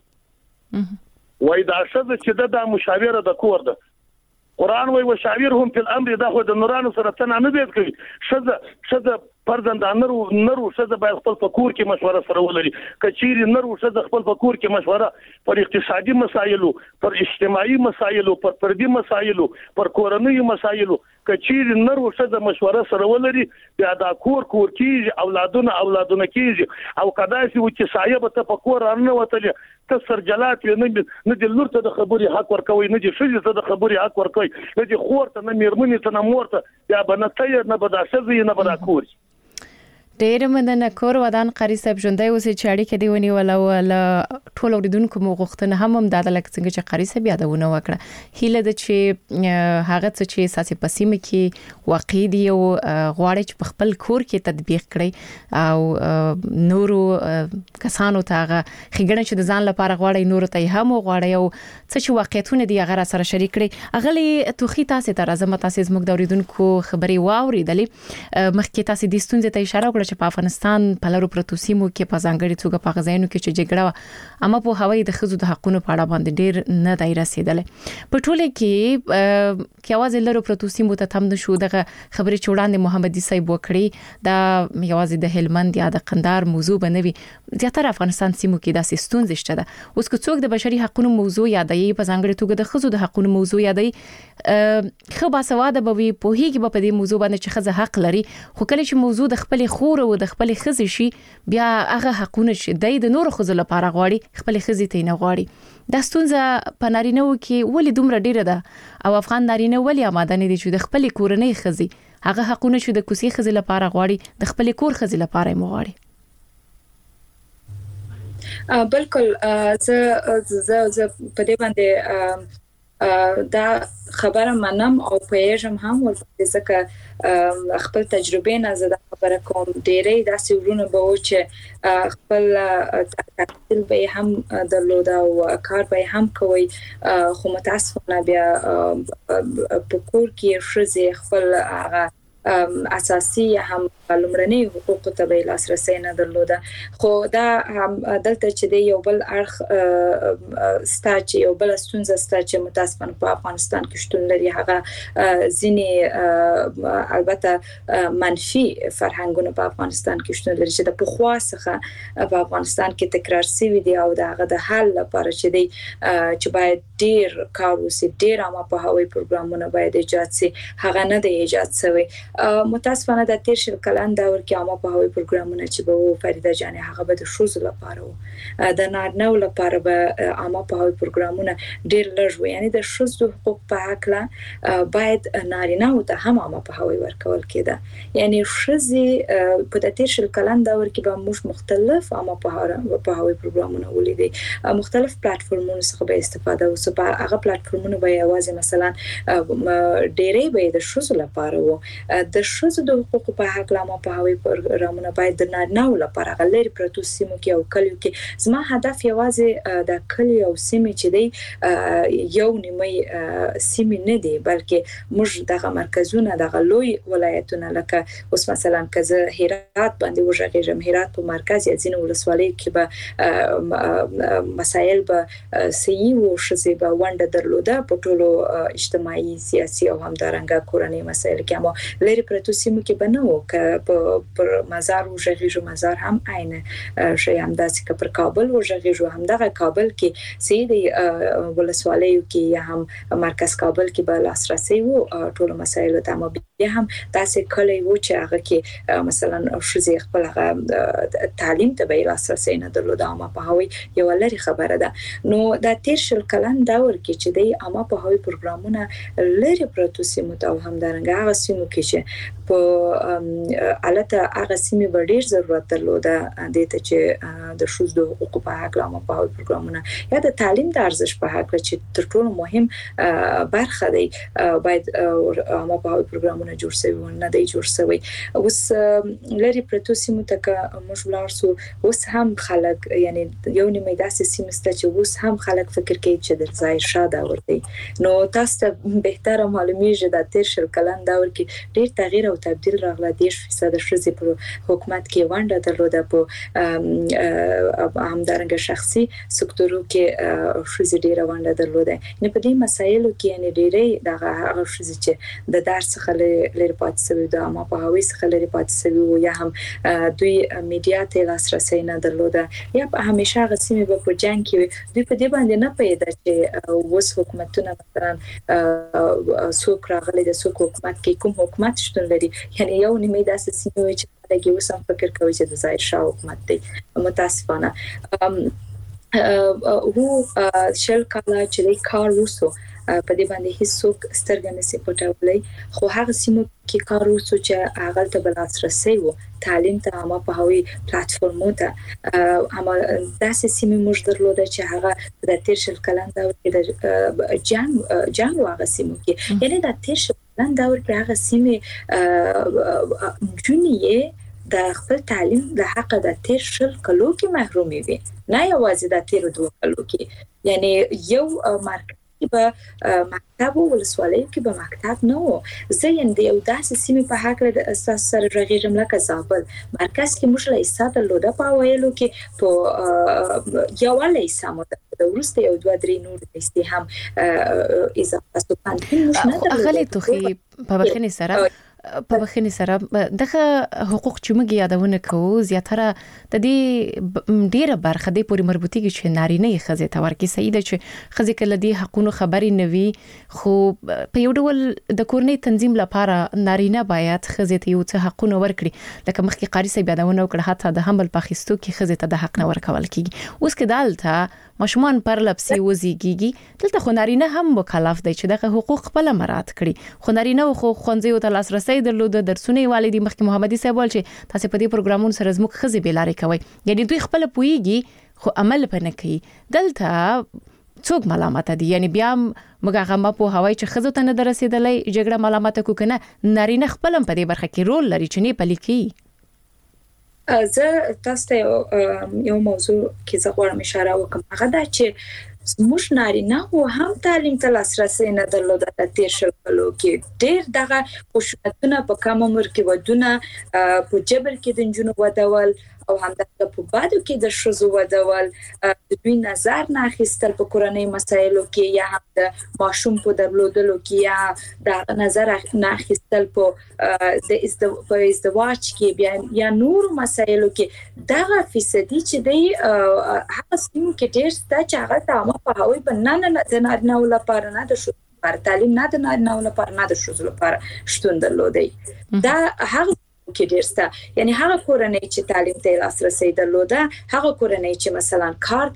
وای دا شذ چې د مشاوره د کور ده. قرآن وای وشاورهم فی الامر دا خو د نورانو سره تنه نه دی کوي. شذ پرځند نرو شذ باید خپل فکر کې مشوره سره ولري. کچيري نرو شذ خپل فکر کې مشوره پر اقتصادي مسایلو، پر اجتماعي مسایلو، پر فردي مسایلو، پر کورنۍ مسایلو کچيري نرو شذ مشوره سره ولري بیا دا کور کیږي، اولادونه کیږي. او کداسي و چې صاحب ته په کور نه وتلی ته سرجلات نه د لور ته د خبري حق ورکوي، نه د شذ ته د خبري حق ورکوي، نه د خور ته، نه میرمنې ته، نه مور ته، یا بنته نه بدا شذ نه بدا کور. ډېر مننه کور ودان قاری صاحب ژوندۍ اوسې چې اړیکه دی ونی ولا ټول اوریدونکو مو غوښتنه هم د لکه څنګه چې قاری صاحب یادونه وکړه. هیله د چې هغه څه چې ساسي پسیمه کې واقع دي او غواړي چې په خپل کور کې تطبیق کړي او نورو کسانو ته هغه خګړه چې د ځان لپاره غواړي نورو ته هم غواړي او څه چې واقعیتونه دي هغه سره شریک کړي. اغلی توخی تاسو ته راځم، تاسو زموږ د اوریدونکو خبري واوریدلې. مخکې تاسو د ستونزې ته اشاره چې په افغانستان په لارو پروتوسیمو کې په ځانګړي توګه په غزاینو کې چې جګړه اما په هوایي د خزو د حقونو په اړه باندې ډیر نه دی رسیدلې. په ټوله کې یوازې لارو پروتوسیمو ته تم نشو دغه خبرې چې وړاندې محمدي صاحب وکړي دا یوازې د هلمند یا د قندهار موضوع بنوي. زیاتره افغانستان سیمو کې دا ستونزې شته ده. اوس که څوک د بشري حقونو موضوع یادوي، په ځانګړي توګه د خزو د حقونو موضوع یادوي، خو باسواده به وي په هیڅ په دې موضوع باندې چې خزه حق لري. خو کله چې موضوع د خپل خور او د خپل خزې شي بیا هغه حقونه چې د نور خزو لپاره غواړي خپل خزې ته نه غواړي. دا ستونزه په نارینه‌و کې ولې دومره ډیره ده او افغان نارینه ولې آماده نه دي چې د خپل کورنۍ خزې هغه حقونه چې د کوسي خزې لپاره غواړي د خپل کور خزې لپاره مو غواړي؟ بالکل زه په دې باندې دا خبره منم او پېژم هم ولې ځکه خپل تجربه نه زده خبره کوم. ډېرې داسې ورونه به و چې خپل تحصیل به هم درلود او کار به هم کوي، خو متاسفانه بیا په کور کې ښځې خپل هغه اساسي هم لمرني حقوق ته به لاسرسي نه درلوده. خو دا هم دلته چې دی یو بل اړخ ستاچ یو بل ستونزه ستاچ متاسفانه په افغانستان کې شتون لري. هغه ځینی البته منفي فرهنګونه په افغانستان کې شتون لري چې د پخوا څخه په افغانستان کې تکرار شوی دی او دغه د حل لپاره چې دی چې باید ډیر کار وسی، ډیر عامه په هوایي پروګرامونه باید ایجاد شي، هغه نه دی ایجاد شوی. متاسفانه د تیر شل کلن دور کې عامه په هوایي پروګرامونه چې به فریده جان هغه به د شوز لپاره وو، د نارینه‌و لپاره به عامه په هوایي پروګرامونه ډیر لږ وو. یعنی د شوز حقوق په حق باید نارینه‌و ته هم عامه په هوایي ورکول کېده. یعنی شوزي په د تیر شل کلن دور کې به موږ مختلف عامه په هوایي پروګرامونه ولیدي، مختلف پلیټفارمونو څخه به استفاده وسو. هغه پلیټفارمونه به یوازې مثلا ډېرې به د شوز لپاره وو. د شوزو د حقوقو په حق لامه په هوایي پروګرامونه باید د نارینه‌و لپاره غلې پروتو سیمو کې او کلیو کې. زما هدف یوازې د کلی او سیمې چې دی یو نیمه سیمې نه دی، بلکې موږ دغه مرکزونه دغه لوی ولایتونه لکه اوس مثلا کزه هرات باندې وژغېږم، هرات په مرکز یا ځینې ولسوالۍ کې به مسایل به صحیح او شزي به ونده درلوده په ټولو اجتماعي سیاسي او همدارنګه کورنۍ مسایل کې. اما لري پرتو سیمو کې بنو ک پر مزار او ژغېږو مزار هم عین شي همداسې ک پر کابل او ژغېږو هم دغه کابل کې سیدي ولسوالیو کې یا هم مرکز کابل کې به لاسرسي وو ټول مسایل ته. اما بیا هم داسې کلی وو چې هغه کې مثلا شوزي خپل هغه تعلیم ته به لاسرسي نه درلوده. اما په هوایي یو لري خبره ده. نو د تیر شل کلن دور کې چې دی اما په هوایي پروګرامونه لري پرتو سیمو ته او همدارنګه هغه سیمو کې چې چې په الته هغه سیمه ډېر ضرورت درلوده د ته چې د شوز د حقوقو په حق لامه په پروګرامونه یا د تعلیم د ارزښت په حق چې تر ټولو مهم برخه دی باید عامه په پروګرامونه جوړ شي نه دی جوړ شوی. اوس لري پروتو سیمو ته موږ ولارسو اوس هم خلک یعنی یو نیمه داسې سیمه ست چې اوس هم خلک فکر کوي چې د ظاهر شاه دور دی. نو تاسو ته بهتره معلومیږي د 13 کلن دور کې ډېر تغییر او تبديل راغله. 10% شذې په حکومت کې ونډه درلوده په همدارنګه شخصي سکتورو کې شذې ډېر ونډه درلوده. نه په دې مسایلو کې یعنی ډېرې دغه هغه شذې چې د درس څخه لري پاتې شوی د عامه په هوی څخه لري پاتې شوی یا هم دوی میډیا ته لاسرسي نه درلوده یا په همیشه غسیمه په جنگ کې دوی په دې باندې نه پیدا چې اوس حکومتونه مثلا څوک راغلي د څوک حکومت کې کوم حکومت شتون لري. یعنی یو نیمه داسې سیمه چې دغه اوس هم فکر کوي چې د ظاهر شاه حکومت دی. متاسفانه هو شل کاله چې کار وسو په دې باندې هیڅوک سترګې نشي پټولای خو هغه سیمو کې کار وسو چې هغه ته بل لاسرسي وو تعلیم ته عامه په هوی پلیټفارمونو ته هم داسې سیمه موږ درلوده چې هغه د 13 کلن دور کې د جنگ هغه سیمو کې یعنی د 13 کلن دور کې هغه سیمه جنیه د خپل تعلیم د حق د 13 کلو کې محرومي وي نه یوازې د 13 کلو کې یعنی یو مارک په مکتب او ولسوالۍ کې به مکتب نه وو. زه یې د یو داسې سیمې په حق د اساس سره رغیرم لکه زابل مرکز کې موږ له ایساده لوده په ویلو کې په یو له ایسامو د ورسته یو 2-3 نور دستي هم اضافه ستوپان غلي توخي په بخني سره په بخني سره دغه حقوق چې موږ یادونه کوو زیاتره د دې ډیره برخه د پوری مربوطیږي چې نارینه یې خزه ته ورکی سیده چې خزه کله دی حقوقو خبري نوي خو په یو ډول د کورنۍ تنظیم لپاره نارینه باید خزه ته یو څه حقوقو ورکړي لکه مخکې قاری سي یادونه وکړه حتی د حمل پاخستو کې خزه ته د حق نه ورکول کیږي. اوس کې دالته مشمان پر لپسي وزيږي دلته خو نارینه هم مکلف دی چې دغه حقوق خپل مراعات کړي. خو نارینه خو خونځي او لاسرسي درلوده درسونه والدي مخکې محمدي صاحب ول چې تاسو په دې پروګرامونو سره زموږ خزي بیلارې کوي یعنی دوی خپل پويږي خو عمل پنه کوي. دلته څوک ملامت دي یعنی بیا موږ هغه په هوای چې خزو ته نه درسیدلې جګړه ملامت کو کنه نارینه خپل په دې برخه کې رول لري چې نه پلیکي. زه تاسو ته یو موضوع کې زه غواړم اشاره وکړم هغه دا چې زموږ نارینه او هم تعلیم ته لاسرسي نه درلوده د 13 کلو کې ډېر دغه خشونتونه په کم عمر کې ودونه په جبر کې د جنونو ودول او همدغه په بادو کې د شوزو ودول د دوی نظر نه اخیستل په کورنۍ مسایلو کې یا هم د ماشوم په درلودلو کې یا د نظر نه اخیستل په د ازدواج کې بیا یا نور مسایلو کې دغه فیصدي چې دی هغه سیمو کې ډېر ست چې هغه ته په هوی بنانه د نارینه لپاره نه د شو پر تعلیم نه د نارینه لپاره نه د شوزو لپاره شتون درلودي. دا هغه کې ډیرسته یعنی هغه کورنۍ چې تعلیم ته لاسرسي درلوده هغه کورنۍ چې مثلا کار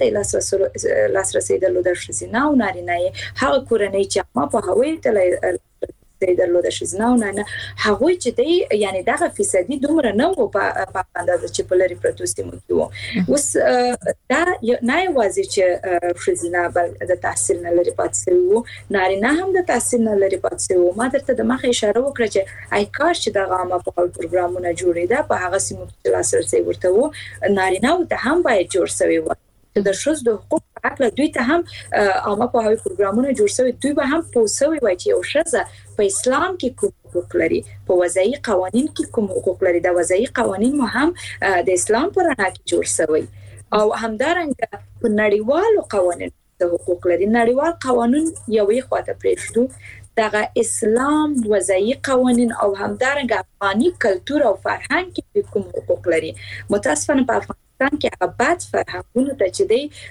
ته لاسرسي درلوده شزینه او نارینه هغه کورنۍ چې ما په هوی ته درلوده شزینه او نه هغه چې دی یعنی دغه فیصدي دومره نه و په اندازه چې په لري پروتو سیمو کې وو. اوس دا نه یوازې چې شزینه بل د تحصیل نه لري پاتې وو نارینه هم د تحصیل نه لري پاتې وو. ما درته د مخه اشاره وکړه چې آی کار چې د عامه په پروګرامونو جوړېده په هغه سیمو کې لاسرسي ورته وو نارینه ته هم باید جوړ شوی و د شوز د حقوق حق دوی ته هم عامه په هوی پروګرامونو جوړ شوی دوی به هم پوسوي وای چې یو شزه په اسلام کې کوم حقوق لري په وضعي قوانين کې کوم حقوق لري د وضعي قوانين مو هم د اسلام پر رڼا کې جوړ شوی او همدارنګه په نړیوالو قوانینو د حقوق لري. نړیوال قانون یوې خواته پریږدو دغه اسلام وضعي قوانين او همدارنګه افغاني کلچر او فرهنګ کې کوم حقوق لري. متاسفانه په افغانستان کې اباد فرهنګونو ته چې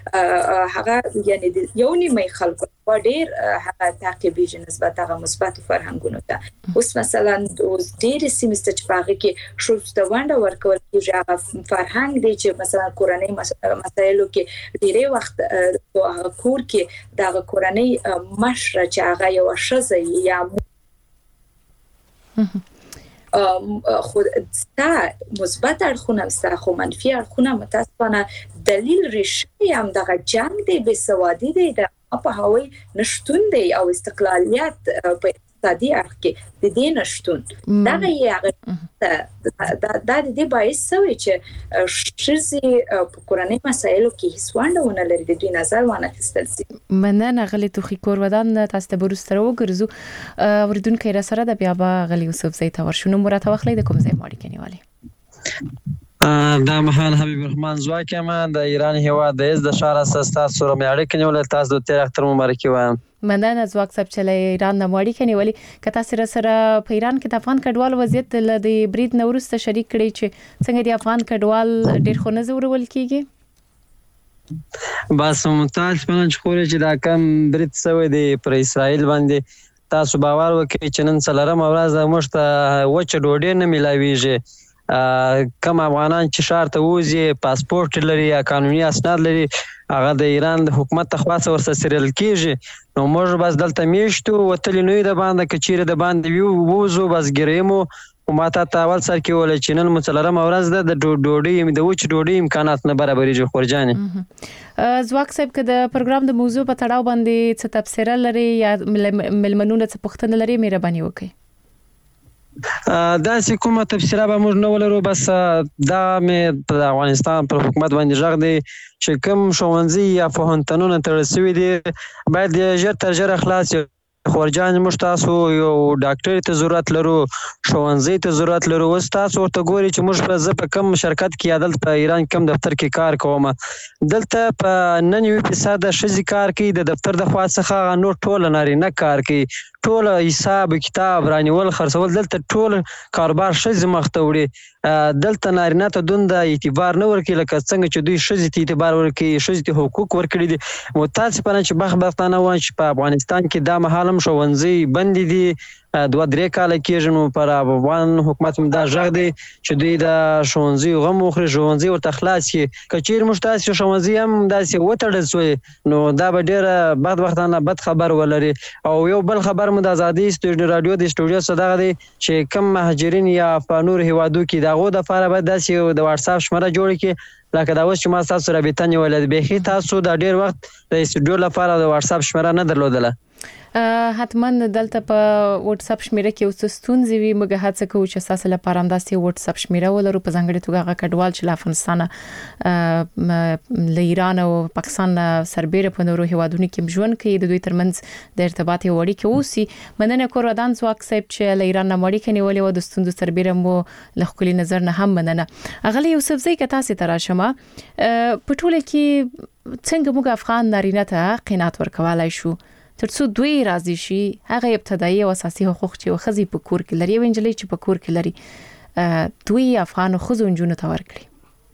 دی هغه یعنی یو نیمه خلکو ډېر هغه تعقیبي نسبت هغه مثبت فرهنګونو ته اوس مثلا د ډېر سیمست چې پاغه کې شو د وانډ ورکول کېږي هغه فرهنګ دی چې مثلا کورنۍ مسایلو کې ډېر وخت هغه کور کې د کورنۍ مشره چې هغه یو شزه یا خود تا مثبت اړخونه سره خو منفي اړخونه متاسفانه دلیل ریښې هم دغه جنگ دی بې سوادي دی د په هوای نشټون دی او استقلالیت په اقتصادي اړخ کې د دې نشټون دغه یې د دې باعث شوی چې شرزي په کورنۍ مسایلو کې هیڅ ونه لري د دوی نظر ونه اخیستل شي. مننه غلی توخی کور ودان تاسو ته برستره وګرځو وردونکو را سره د بیا با غلی یوسف زئی ته ورشنو مراد وخلې د کوم ځای ماړي کنيوالي دا مهال حبیب الرحمن زواکم د ایران هیواد د شهر اساس سره مې اړیکې نیولې تاسو د تیر اختر مبارکي وایم. مننه زواک صاحب چې ایران نه ماړي کنيوالي کته سره په ایران کې د افغان کډوال وضعیت د برید نورسته شریک کړي چې څنګه د افغان کډوال ډیر خو نه زورول کیږي. بس ممتاز پنځ خوري چې دا کم برید سوی دی پر اسرائیل باندې تاسو باور وکړئ چې نن څلورم ورځ موږ ته وچه ډوډۍ نه ملاويږي. کم افغانان چې شهر ته وځي پاسپورت لري یا قانوني اسناد لري هغه د ایران د حکومت تخواس ورسره سریل کیږي نو موږ بس دلته میشتو وتلی نوې د باندې کچيره د باندې ووزو بس ګریمو او ماته تاول سر کې ول چې نن مڅلرم اورز د ډوډۍ د وچ ډوډۍ امکانات نه برابرېږي خورجانې. زواک صاحب که د پروګرام د موضوع په تړاو باندې څه تفسیر لري یا ملمنونه څه پوښتنه لري مهرباني وکړئ. دا چې کومه تفسیره به موږ نه ولرو بس دا مې په افغانستان پر حکومت باندې ژغ دی چې کوم ښوونځي یا پوهنتونونه تړل شوي دي باید ژر تر ژره خلاص خورجان موږ تاسو یو ډاکټر ته ضرورت لرو ښوونځي ته ضرورت لرو اوس تاسو ورته ګوري چې موږ په کوم شرکت کې عدالت په ایران کوم دفتر کې کار کوم دلته په 99% ښځې کار کوي د دفتر د خوا څخه نور ټول نارینه کار کوي ټول حساب کتاب رانیول خرڅول دلته ټول کاروبار ښځې مخ ته وړي دلته نارینه ته دوند اعتبار نه ورکړي لکه څنګه چې دوی ښځې ته اعتبار ورکړي ښځې ته حقوق ورکړي دي متاسفانه چې بختانه و چې په افغانستان کې دا مهال هم ښوونځي بند دي 2-3 کاله کېږي نو پر افغان حکومت دا ژغ دی چې دوی د ښوونځي غم وخوري ښوونځي ورته خلاص کړي که چیرې موږ تاسې ښوونځي هم داسې وتړل شوی نو دا به ډېره بدبختانه بد خبر ولري او یو بل خبر مو د ازادي راډیو د سټوډیو څخه دغه دی چې کم مهاجرین یا په نور هیوادو کې دغه د لپاره باید داسې د واتس اپ شماره جوړ کړي لکه دا اوس چې ما تاسو رابطه نیولې بهي تاسو د ډېر وخت د سټوډیو لپاره د واتس اپ شماره نه درلودله حتما دلته په واتس اپ شمیره کې اوس ستونزې وي موږ هڅه کوو چې تاسو لپاره هم داسې واتس اپ شمیره ولرو په ځانګړي توګه هغه کډوال چې له افغانستان له ایران او پاکستان سربېره په نورو هیوادونو کې ژوند کوي د دوی ترمنځ د ارتباط وړي کې اوسي مننه کور ودان زواک صاحب چې له ایران نه مړی کني ولې و د ستونزو سربېره مو له خپل نظر نه هم مننه اغلی یوسف زئی که تاسو تراشمه په ټوله کې څنګه موږ افغان نارینه ته قناعت ورکوالای شو ترڅو دوی راضي شي هغه ابتدایي او اساسي حقوق چې خزي په کور کې لري وینجلې چې په کور کې لري دوی افغان خزو انجونو ته ورکړي.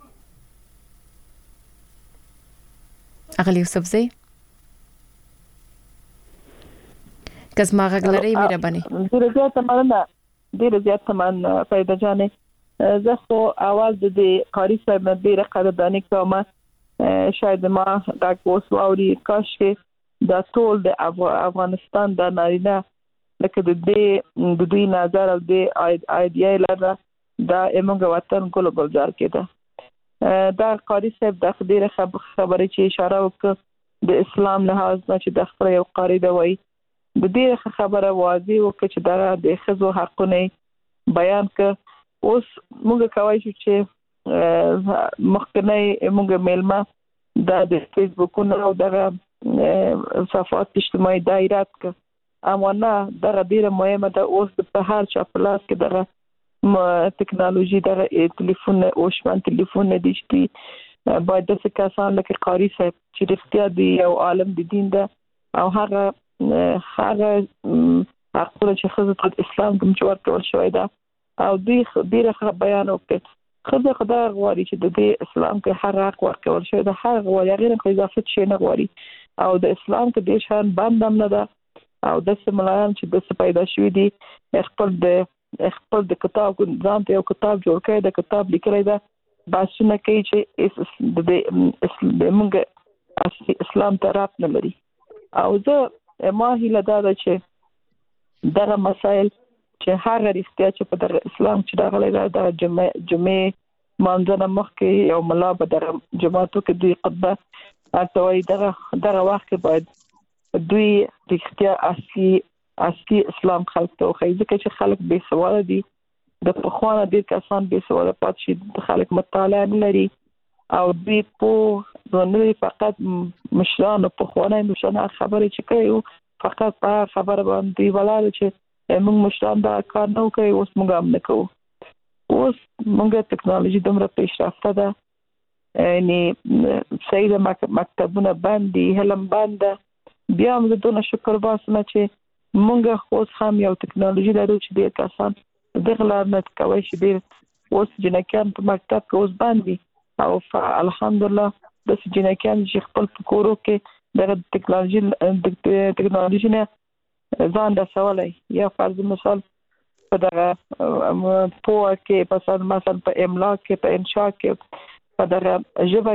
اغلی یوسف زئی کزما غلري مهرباني ډیره زیاته من پیدا جانې زه خو اواز د قاری صاحب نه ډیره قدرداني کوم شاید ما دا کوس واوري کاش کې دا ټول د افغانستان د نارینه لکه د دوی نظر او د ایډیا لره دا امنګ وطن ګلزار کېده دا قاری صاحب د خبره چې اشاره وکړه د اسلام لحاظ نه چې د خپل یو قاری دی وای د دې خبره واضح وکړه چې دا د خزو حقونه بیان ک اوس موږ کوي چې مخکنی موږ میلمه د فیسبوکونو او دغه صفحات اجتماعي دایرات ک امانه دغه ډیره مهمه ده اوس په هر چا پلاس کې دغه ټکنالوژي دغه ټلیفون او شمن ټلیفون دي چې باید د کسان لکه قاری صاحب چې اختیار دی او عالم د دین ده او هغه حقونه چې خزه د اسلام کوم جوړ کول شوی ده او دوی ډیره بیان وکړي خزه خدای غواړي چې د اسلام کې هر حق ورکول شوی ده هر غواړي غیر اضافه شي نه غواړي او د اسلام کې د شان باندې نه ده او د سملایان چې د پیدا شوی دي خپل د کتاب ځان ته یو کتاب جوړ کړي د کتاب لیکلای ده باسونه کوي چې د موږ اسلام طرف نه لري او زه ما هیله ده چې دغه مسائل چې هغه رښتیا چې په دغه اسلام چې راغلی دا د جمعې مانځنه مخکې یو ملا به د جماعتو کې دوی خطبه اتوي دغه وخت کې باید دوی رښتیا اصلي اسلام خلک ته وښيي ځکه چې خلک بې سواده دي د پخوانه ډېر کسان بې سواده پاتې شي د خلک مطالعه نه لري او دوی په نوې فقط مشرانو پخوانه مشرانو خبرې چې کوي فقط په خبره باندې ولاړ چې موږ مشران دا کار نه کوي اوس موږ هم نه کوو اوس موږ ټکنالوژي دومره پیشرفته ده یعنی صحیح مکتبونه باندې علم باندې بیا موږ دونه شکر باسم چې موږ اوس هم یو ټکنالوژي لرو چې ډېر کسان دغه لار نه کوي چې ډېر اوس جنکیان په مکتب کې اوس باندې او الحمدلله د جنکیان چې خپل فکرو کې د ټکنالوژي نه ځان رسولای یا فرض مثال په دغه پوهه کې مثلا په املا کې په انشاء کې په دغه ژبه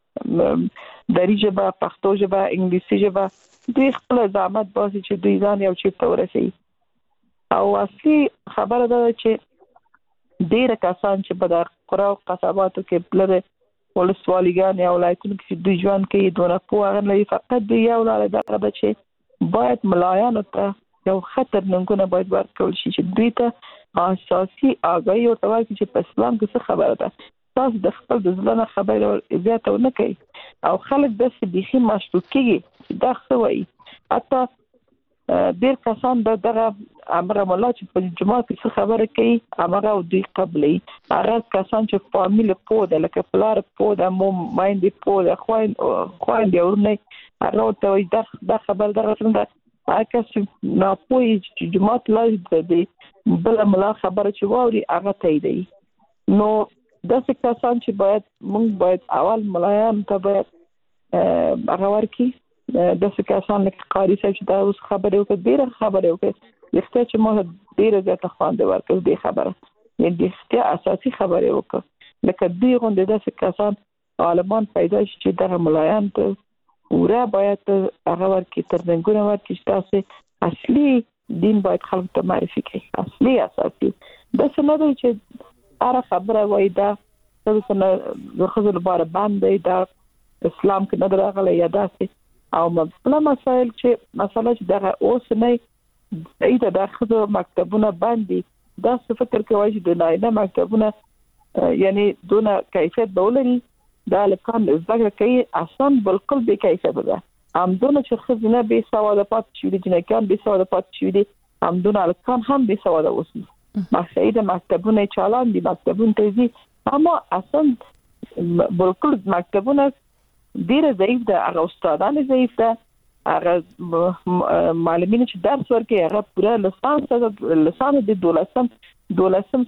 کې دری ژبه پښتو ژبه انګلیسي ژبه دوی خپل زحمت باسي چې دوی ځان یو چیرته ورسي او اصلي خبره ده چې ډېر کسان چې په دغه قرى او قصباتو کې بلره ولسوالیګان یا ولایتونو کې دوی ژوند کوي دونه پوهه نه فقط دوی یو لاره ده چې باید ملایانو ته یو خطر ننګونه باید ورکول شي چې دوی ته اساسي آگاهي او توګه چې په اسلام کې څه خبره ده تاسو د خپل د ځلانه خبره زیاته نه کوي او خلک د سبيخي مشکوکي دا خوي حتی ډېر کسان دغه امر مولا چې په جمعه کې څه خبره کوي امر او دوی قبلې هغه کسان چې فامیل په د لکه پلار په د مو مایندې په د خوین دی ورنه هغه ته دا خبر دغه څنګه اګه چې نه پوي چې جماعت لای دی بل ملا خبره چې ووري هغه ته دی نو د څه کسان چې باید اول ملایان ته باید هغه ورکی د څه کسان لکه قاری صاحب چې دا اوس خبره وکړه ډیره خبره وکړه لکه چې ما ډیره زیاته خواند ورکړ دې خبره یعنی د اختیار اساسي خبره وکړه لکه دوی غونډه د څه کسان عالمان پیدا شي چې د ملایان ته ورا باید هغه ورکی ترڅنګونه ورکی چې تاسو اصلي دین باید خلک ته معرفي کړي اصلي اساسي د څه نه دی چې هر خبره وای دا څه خزل لپاره باندې دا اسلام کې نه راغلی یا داسې او مثلا مسائل چې دغه اوس نه ایته د خزو مکتبونه باندې دا څه فکر کوي چې د ناینه مکتبونه یعنی دونه کیفیت بولري دا لکان زګر کوي اصلا بالکل به کیفیت ده همدونه چې خزینه به سواده پات شي د جنکان به سواده پات شي دي همدونه لکان هم به سواده اوسي مخاید مکتبونه چالان دي مکتبونه تیزی اما اصلا بالکل مکتبونه ډیر ضعیف ده هغه استادان ضعیف ده هغه معلمین چې درس ورکوي هغه پوره لسان د دولسم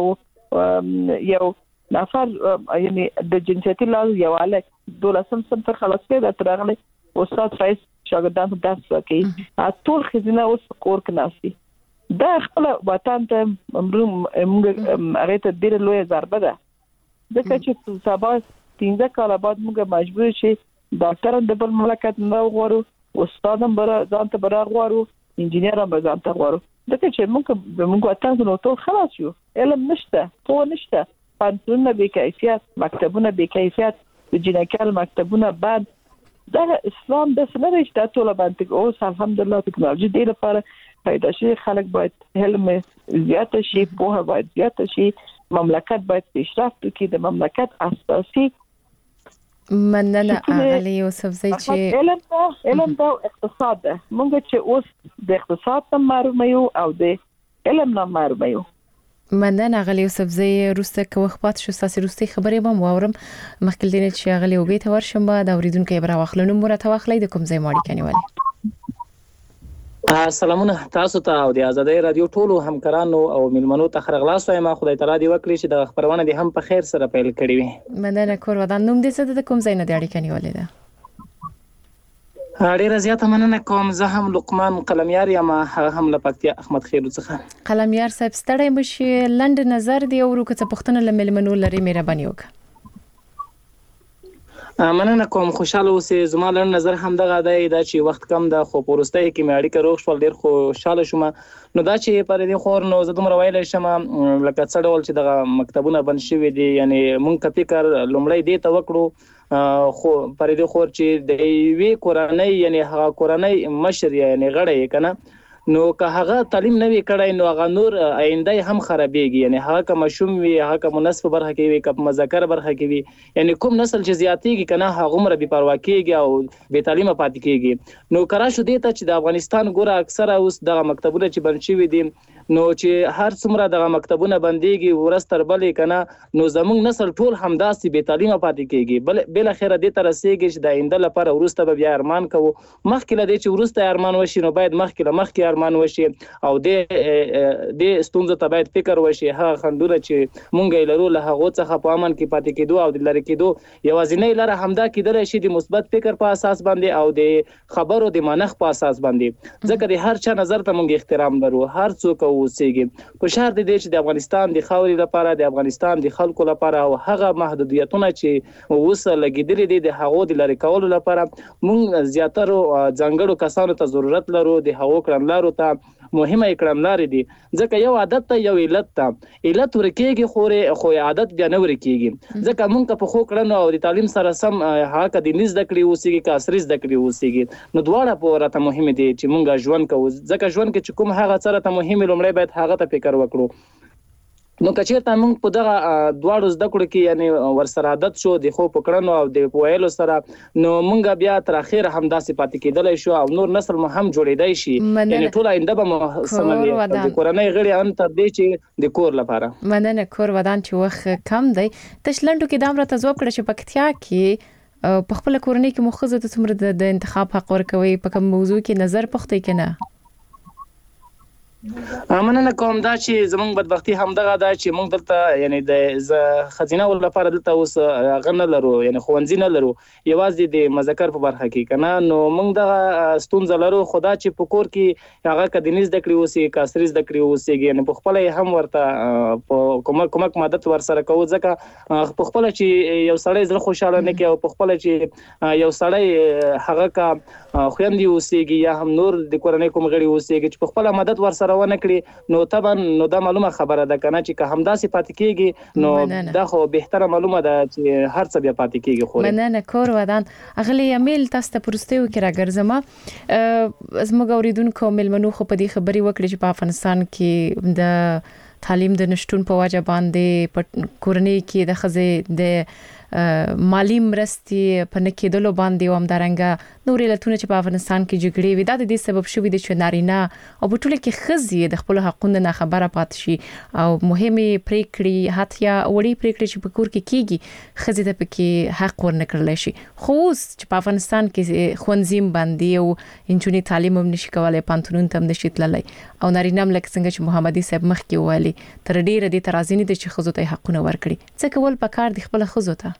سم یو نفر یعنی د جنسیتي لاز یو الک دولسم سم ته خلاص کړه ترغله استاد فیض شاګردان درس کوي ټول خزینه اوس کور کې ناشتي دا خپل وطن ته موږ هغه ته ډیر لوی ضربه ده ځکه چې سبا 15 کال بعد موږ مجبور شي ډاکټر د بل مملکت نه غواړو استادم بر ځان ته بر غواړو انجینر هم ځان ته غواړو ځکه چې موږ وطن نو ټول خلاص یو علم نشته پوه نشته پانتونه به کیفیت مکتبونه به کیفیت د جنکال مکتبونه بعد دا اسلام د سنره چې ټول باندې اوس الحمدلله ټکنالوژي ډیره لپاره پیدا شي خلک باید علم زیات شي په باید زیات شي مملکت باید پیشرفت وکړي د مملکت اساسي مننه اغلی یوسف زی چې علم دا اقتصاد ده موږ چې اوس د اقتصاد ته معلومه یو او د علم نه معلومه یو مننه اغلی یوسف زی روسته که وخت شو ساسي روستي خبرې به مورم مخکې دینه چې اغلی وګی ته ورشم بعد اوریدونکو برا واخلنو مرته واخلې د کوم ځای ماړی کنيوالي سلامونه تاسو ته او د آزادۍ رادیو ټولو همکارانو او ملمنو ته خرغلاس وایم خدای تعالی دې وکړي چې د خبرونه دې هم په خیر سره پیل کړي وي مننه کور ودان نوم دې څه د کوم ځای نه دی اړیکه نیولې ده ډیره زیاته مننه کوم زه هم لقمان قلمیار یم هم لپکتیا احمد خیرو څخه قلمیار صاحب ستړی مشي لند نظر دی او ورکه پښتنه لملمنو لري مهرباني وکړه مننه کوم، خوشاله اوسې. زما لړ نظر هم دغه دی دا چې وخت کم ده خو پورستای کې مې اړیکه روغ شول، ډیر خوشاله شوم. نو دا چې پر دې خور نو زه دومره ویلای شم لکه څه ډول چې دغه مکتبونه بند شوي دي، یعنی مونږ فکر لومړی دې ته وکړو خو پر دې خور چې د یوې کورنۍ یعنی هغه کورنۍ مشر یعنی غړی کنه نو که هغه تعلیم نه وی کړای نو هغه نور آینده هم خرابېږي، یعنی هغه کوم شوم وی هغه کوم نصف برخه کې وی کوم مذکر برخه کې وی، یعنی کوم نسل چې زیاتېږي کنه هغه عمر به پروا کېږي او به تعلیمه پاتې کېږي. نو کرا شو دې ته چې د افغانستان ګوره اکثره اوس دغه مکتبونه چې بند شوي دي نو چې هر څومره دغه مکتبونه بنديږي ورستر بلې کنه نو زموږ نسل ټول همداسې به تعلیمه پاتې کېږي. بل اخره دې تر رسېږي چې د آینده لپاره ورسته به بیا ارمان کوو، مخکې لدې چې ورسته ارمان وشي نو باید مخکې ارمان وشي او د ستونزو ته باید فکر وشي. هغه خندونه چې مونږ یې لرو له هغه څخه په امن کې پاتې کېدو او د لری کېدو یوازینۍ لاره همدا کېدل شي د مثبت فکر په اساس باندې او د خبرو د مانخ په اساس باندې، ځکه د هر چا نظر ته مونږ احترام لرو، هر څوک اوسېږي په شرط دی چې د افغانستان د خاورې لپاره د افغانستان د خلکو لپاره او هغه محدودیتونه چې اوس لګیدلې دي د هغو د لری کولو لپاره مونږ زیاتره ځانګړو کسانو ته ضرورت لرو، د هغو کړنلارو ته مهمه کړنلارې دي، ځکه یو عادت ته یو علت ته علت ورکېږي خو عادت بیا نه ورکېږي، ځکه مونږ په خو کړنو او د تعلیم سره سم هغه د نيز د کړی اوسېږي که عصري د کړی اوسېږي نو دواړه په راته مهم دي چې مونږ ژوند کوو، ځکه ژوند کې چې کوم هغه سره ته مهم لومړی باید هغه ته فکر وکړو. نو کچېرته موږ په دغه دواړو زده کړو کې یعنی ورسره عادت شو د خو پکړنو او د ویلو سره نو موږ بیا تر اخر هم داسې پاتې کېدلای شو او نور نسل مو هم جوړېدای شي، یعنی ټول آینده به مو سموي د کورنۍ غړي ان تر دې چې د کور لپاره. مننه کور ودان چې وخت کم دی تشلندو کې دامره تزوب کړ چې پکتیا کې په خپل کورنۍ کې مخزه د څومره د انتخاب حق ورکوي په کوم موضوع کې نظر پختې کنه. مننه کوم دا چې زمونږ بدبختی هم دغه دا چې موږ دلته یعنی د خزینه ول لپاره دلته اوس غن لرو، یعنی خوندې نه لرو یوازې د مذکر په برخه کې کنه نو موږ دغه ستونزه لرو، خدا چې په کور کې هغه کدنیز د کړی اوسې کاسریز د کړی اوسې یعنی په خپل هم ورته په کومک مدد ورسره کوو، ځکه په خپل چې یو سړی زړه خوشاله نه کوي او په خپل چې یو سړی هغه کا خويندې اوسېږي یا هم نور د کورنۍ کوم غړي اوسېږي چې په خپل مدد ورسره ونه کړی نو طبعا نو دا معلومه خبره ده کنه چې که همداسې پاتې کېږي نو دا خو بهتره معلومه ده چې هر څه بیا پاتې کېږي. خو مننه کور ودان اغلی امیل تاسو ته پرستیو کې راګرځم زموږ اوریدونکو ملمنو خو په دې خبري وکړي چې په افغانستان کې د تعلیم د نشټون په وجه باندې په کورنۍ کې د خزې د مالی مرستې په نکیدلو باندې او همدارنګه نورې لټونه چې په افغانستان کې جګړې وي دا د دې سبب شوې دي چې نارینه او په ټوله کې خزې د خپل حقوقو نه خبره پات شي او مهمه پریکړې هاتیا وړي پریکړې چې په کور کې کیږي خزې ته پکې حق ورنکړل شي، خو اوس چې په افغانستان کې خوندزیم باندې او انجونی تعلیم هم نشي کولای پانتونون ته هم نشي تللی او نارینه ملک څنګه چې محمدي صاحب مخ کې وایي تر ډیره دې ترازینې د چې خزو ته حقونه ورکړي څه کول پکار د خپل خزو ته.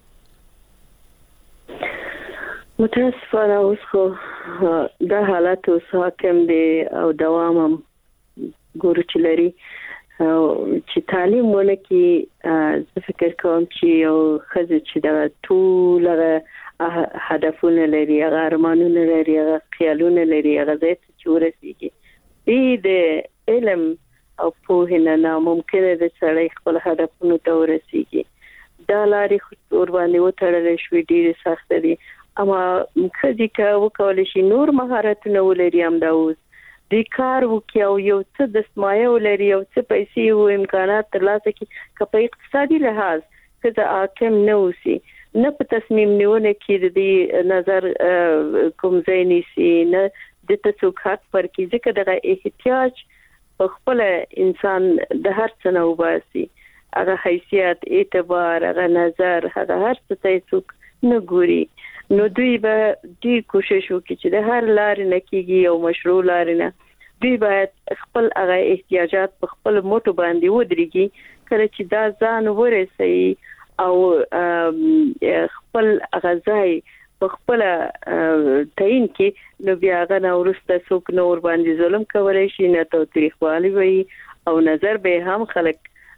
متاسفانه اوس خو دا حالات اوس حاکم دي او دوام هم ګورو چې لري چې تعلیم ونه کې زه فکر کوم چې یو خزه چې دا ټول هدفونه لري هغه ارمانونه لري هغه خیالونه لري هغه ځای چې ورسیږي د علم او په نه ممکنه د سړی خپل هدفونو ته ورسیږي دا لارې خو ور باندې وتړل شوې ډېر سخت دي اما خځې که وکولای شي نور مهارتونه ولري هم دا اوس د کار وکړي او یو څه د سرمایه ولري او څه پیسې او امکانات ترلاسه کړي که په اقتصادي لحاظ که حاکم نه اوسي نه په تصمیم نیونه کې د نظر کوم ځای نیسي نه د څوک حق پر کې ځکه دغه احتیاج په خپل انسان د هر څه نه وباسي هغه حیثیت اعتبار هغه نظر هغه هر څه ته څوک نه ګوري نو دوی به ډیر کوشش وکړي چې د هر لارې نه کېږي او مشروع لارې نه دوی باید خپل هغه احتیاجات په خپل موټو باندې ودرېږي کله چې دا ځان ورسوي او خپل غذای په خپل تعین کې نو بیا هغه نه ورسته څوک نور باندې ظلم کولای شي نه تاوتریخوالي وي او نظر به هم خلک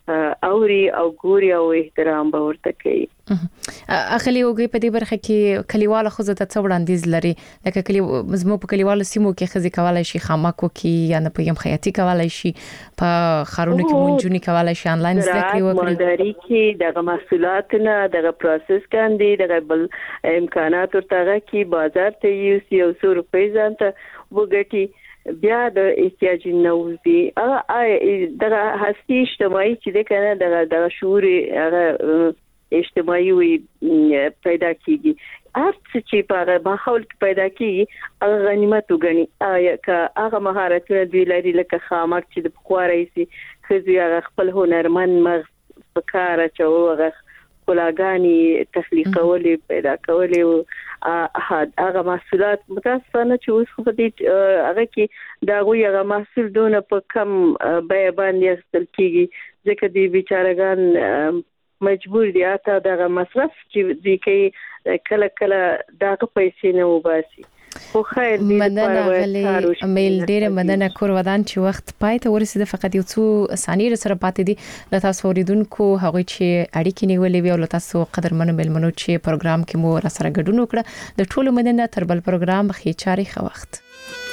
اوري او ګوري او احترام به ورته کوي. اخلي وګي په دې برخه کې کلیواله خو زته څو وړاندیز لري لکه کلی مزمو په کلیواله سیمو کې خزي کولای شي خامکو کې یا نه پېم خیاطي کولای شي په خارونو کې مونږونی کولای شي انلاین زده کړې وکړي مالداري کې دغه محصولاتونه دغه پروسس کاندي دغه بل امکانات ورته کې بازار ته یو څو روپۍ ځانته وګټي بیا د احتیاج نوځي دغه هستی اجتماعي چې د کنه دغه شعور هغه اجتماعي وي پیدا کیږي هر څه چې په ماحول کې پیدا کیږي هغه غنیمت وګڼي هغه مهارتونه دی لري لکه خامک چې د بخواري سي خزي هغه خپل هنرمن مغز فکر چوغه کلاګانی تخلیقولې پیدا کولې هغه محصولات متاسفانه چې اوس خو دې هغه کې دا غوي هغه محصول دونه په کم بیه باندې اخیستل کیږي ځکه دې بیچارهګان مجبور دي اته دغه مصرف چې دې کې کله دغه پیسې نه وباسي. خو خیر دې مننه غلي میل ډېر مننه کور ودان چې وخت پای ته ورسېد فقط یو څو ثانیې سره پاتې دي له تاسو اوریدونکو هغه چې اړیکې نیولې وي او له تاسو قدرمنو ملمنو چې پروګرام کې مو را سره ګډون وکړه د ټولو مننه تر بل پروګرام خې چاري خو وخت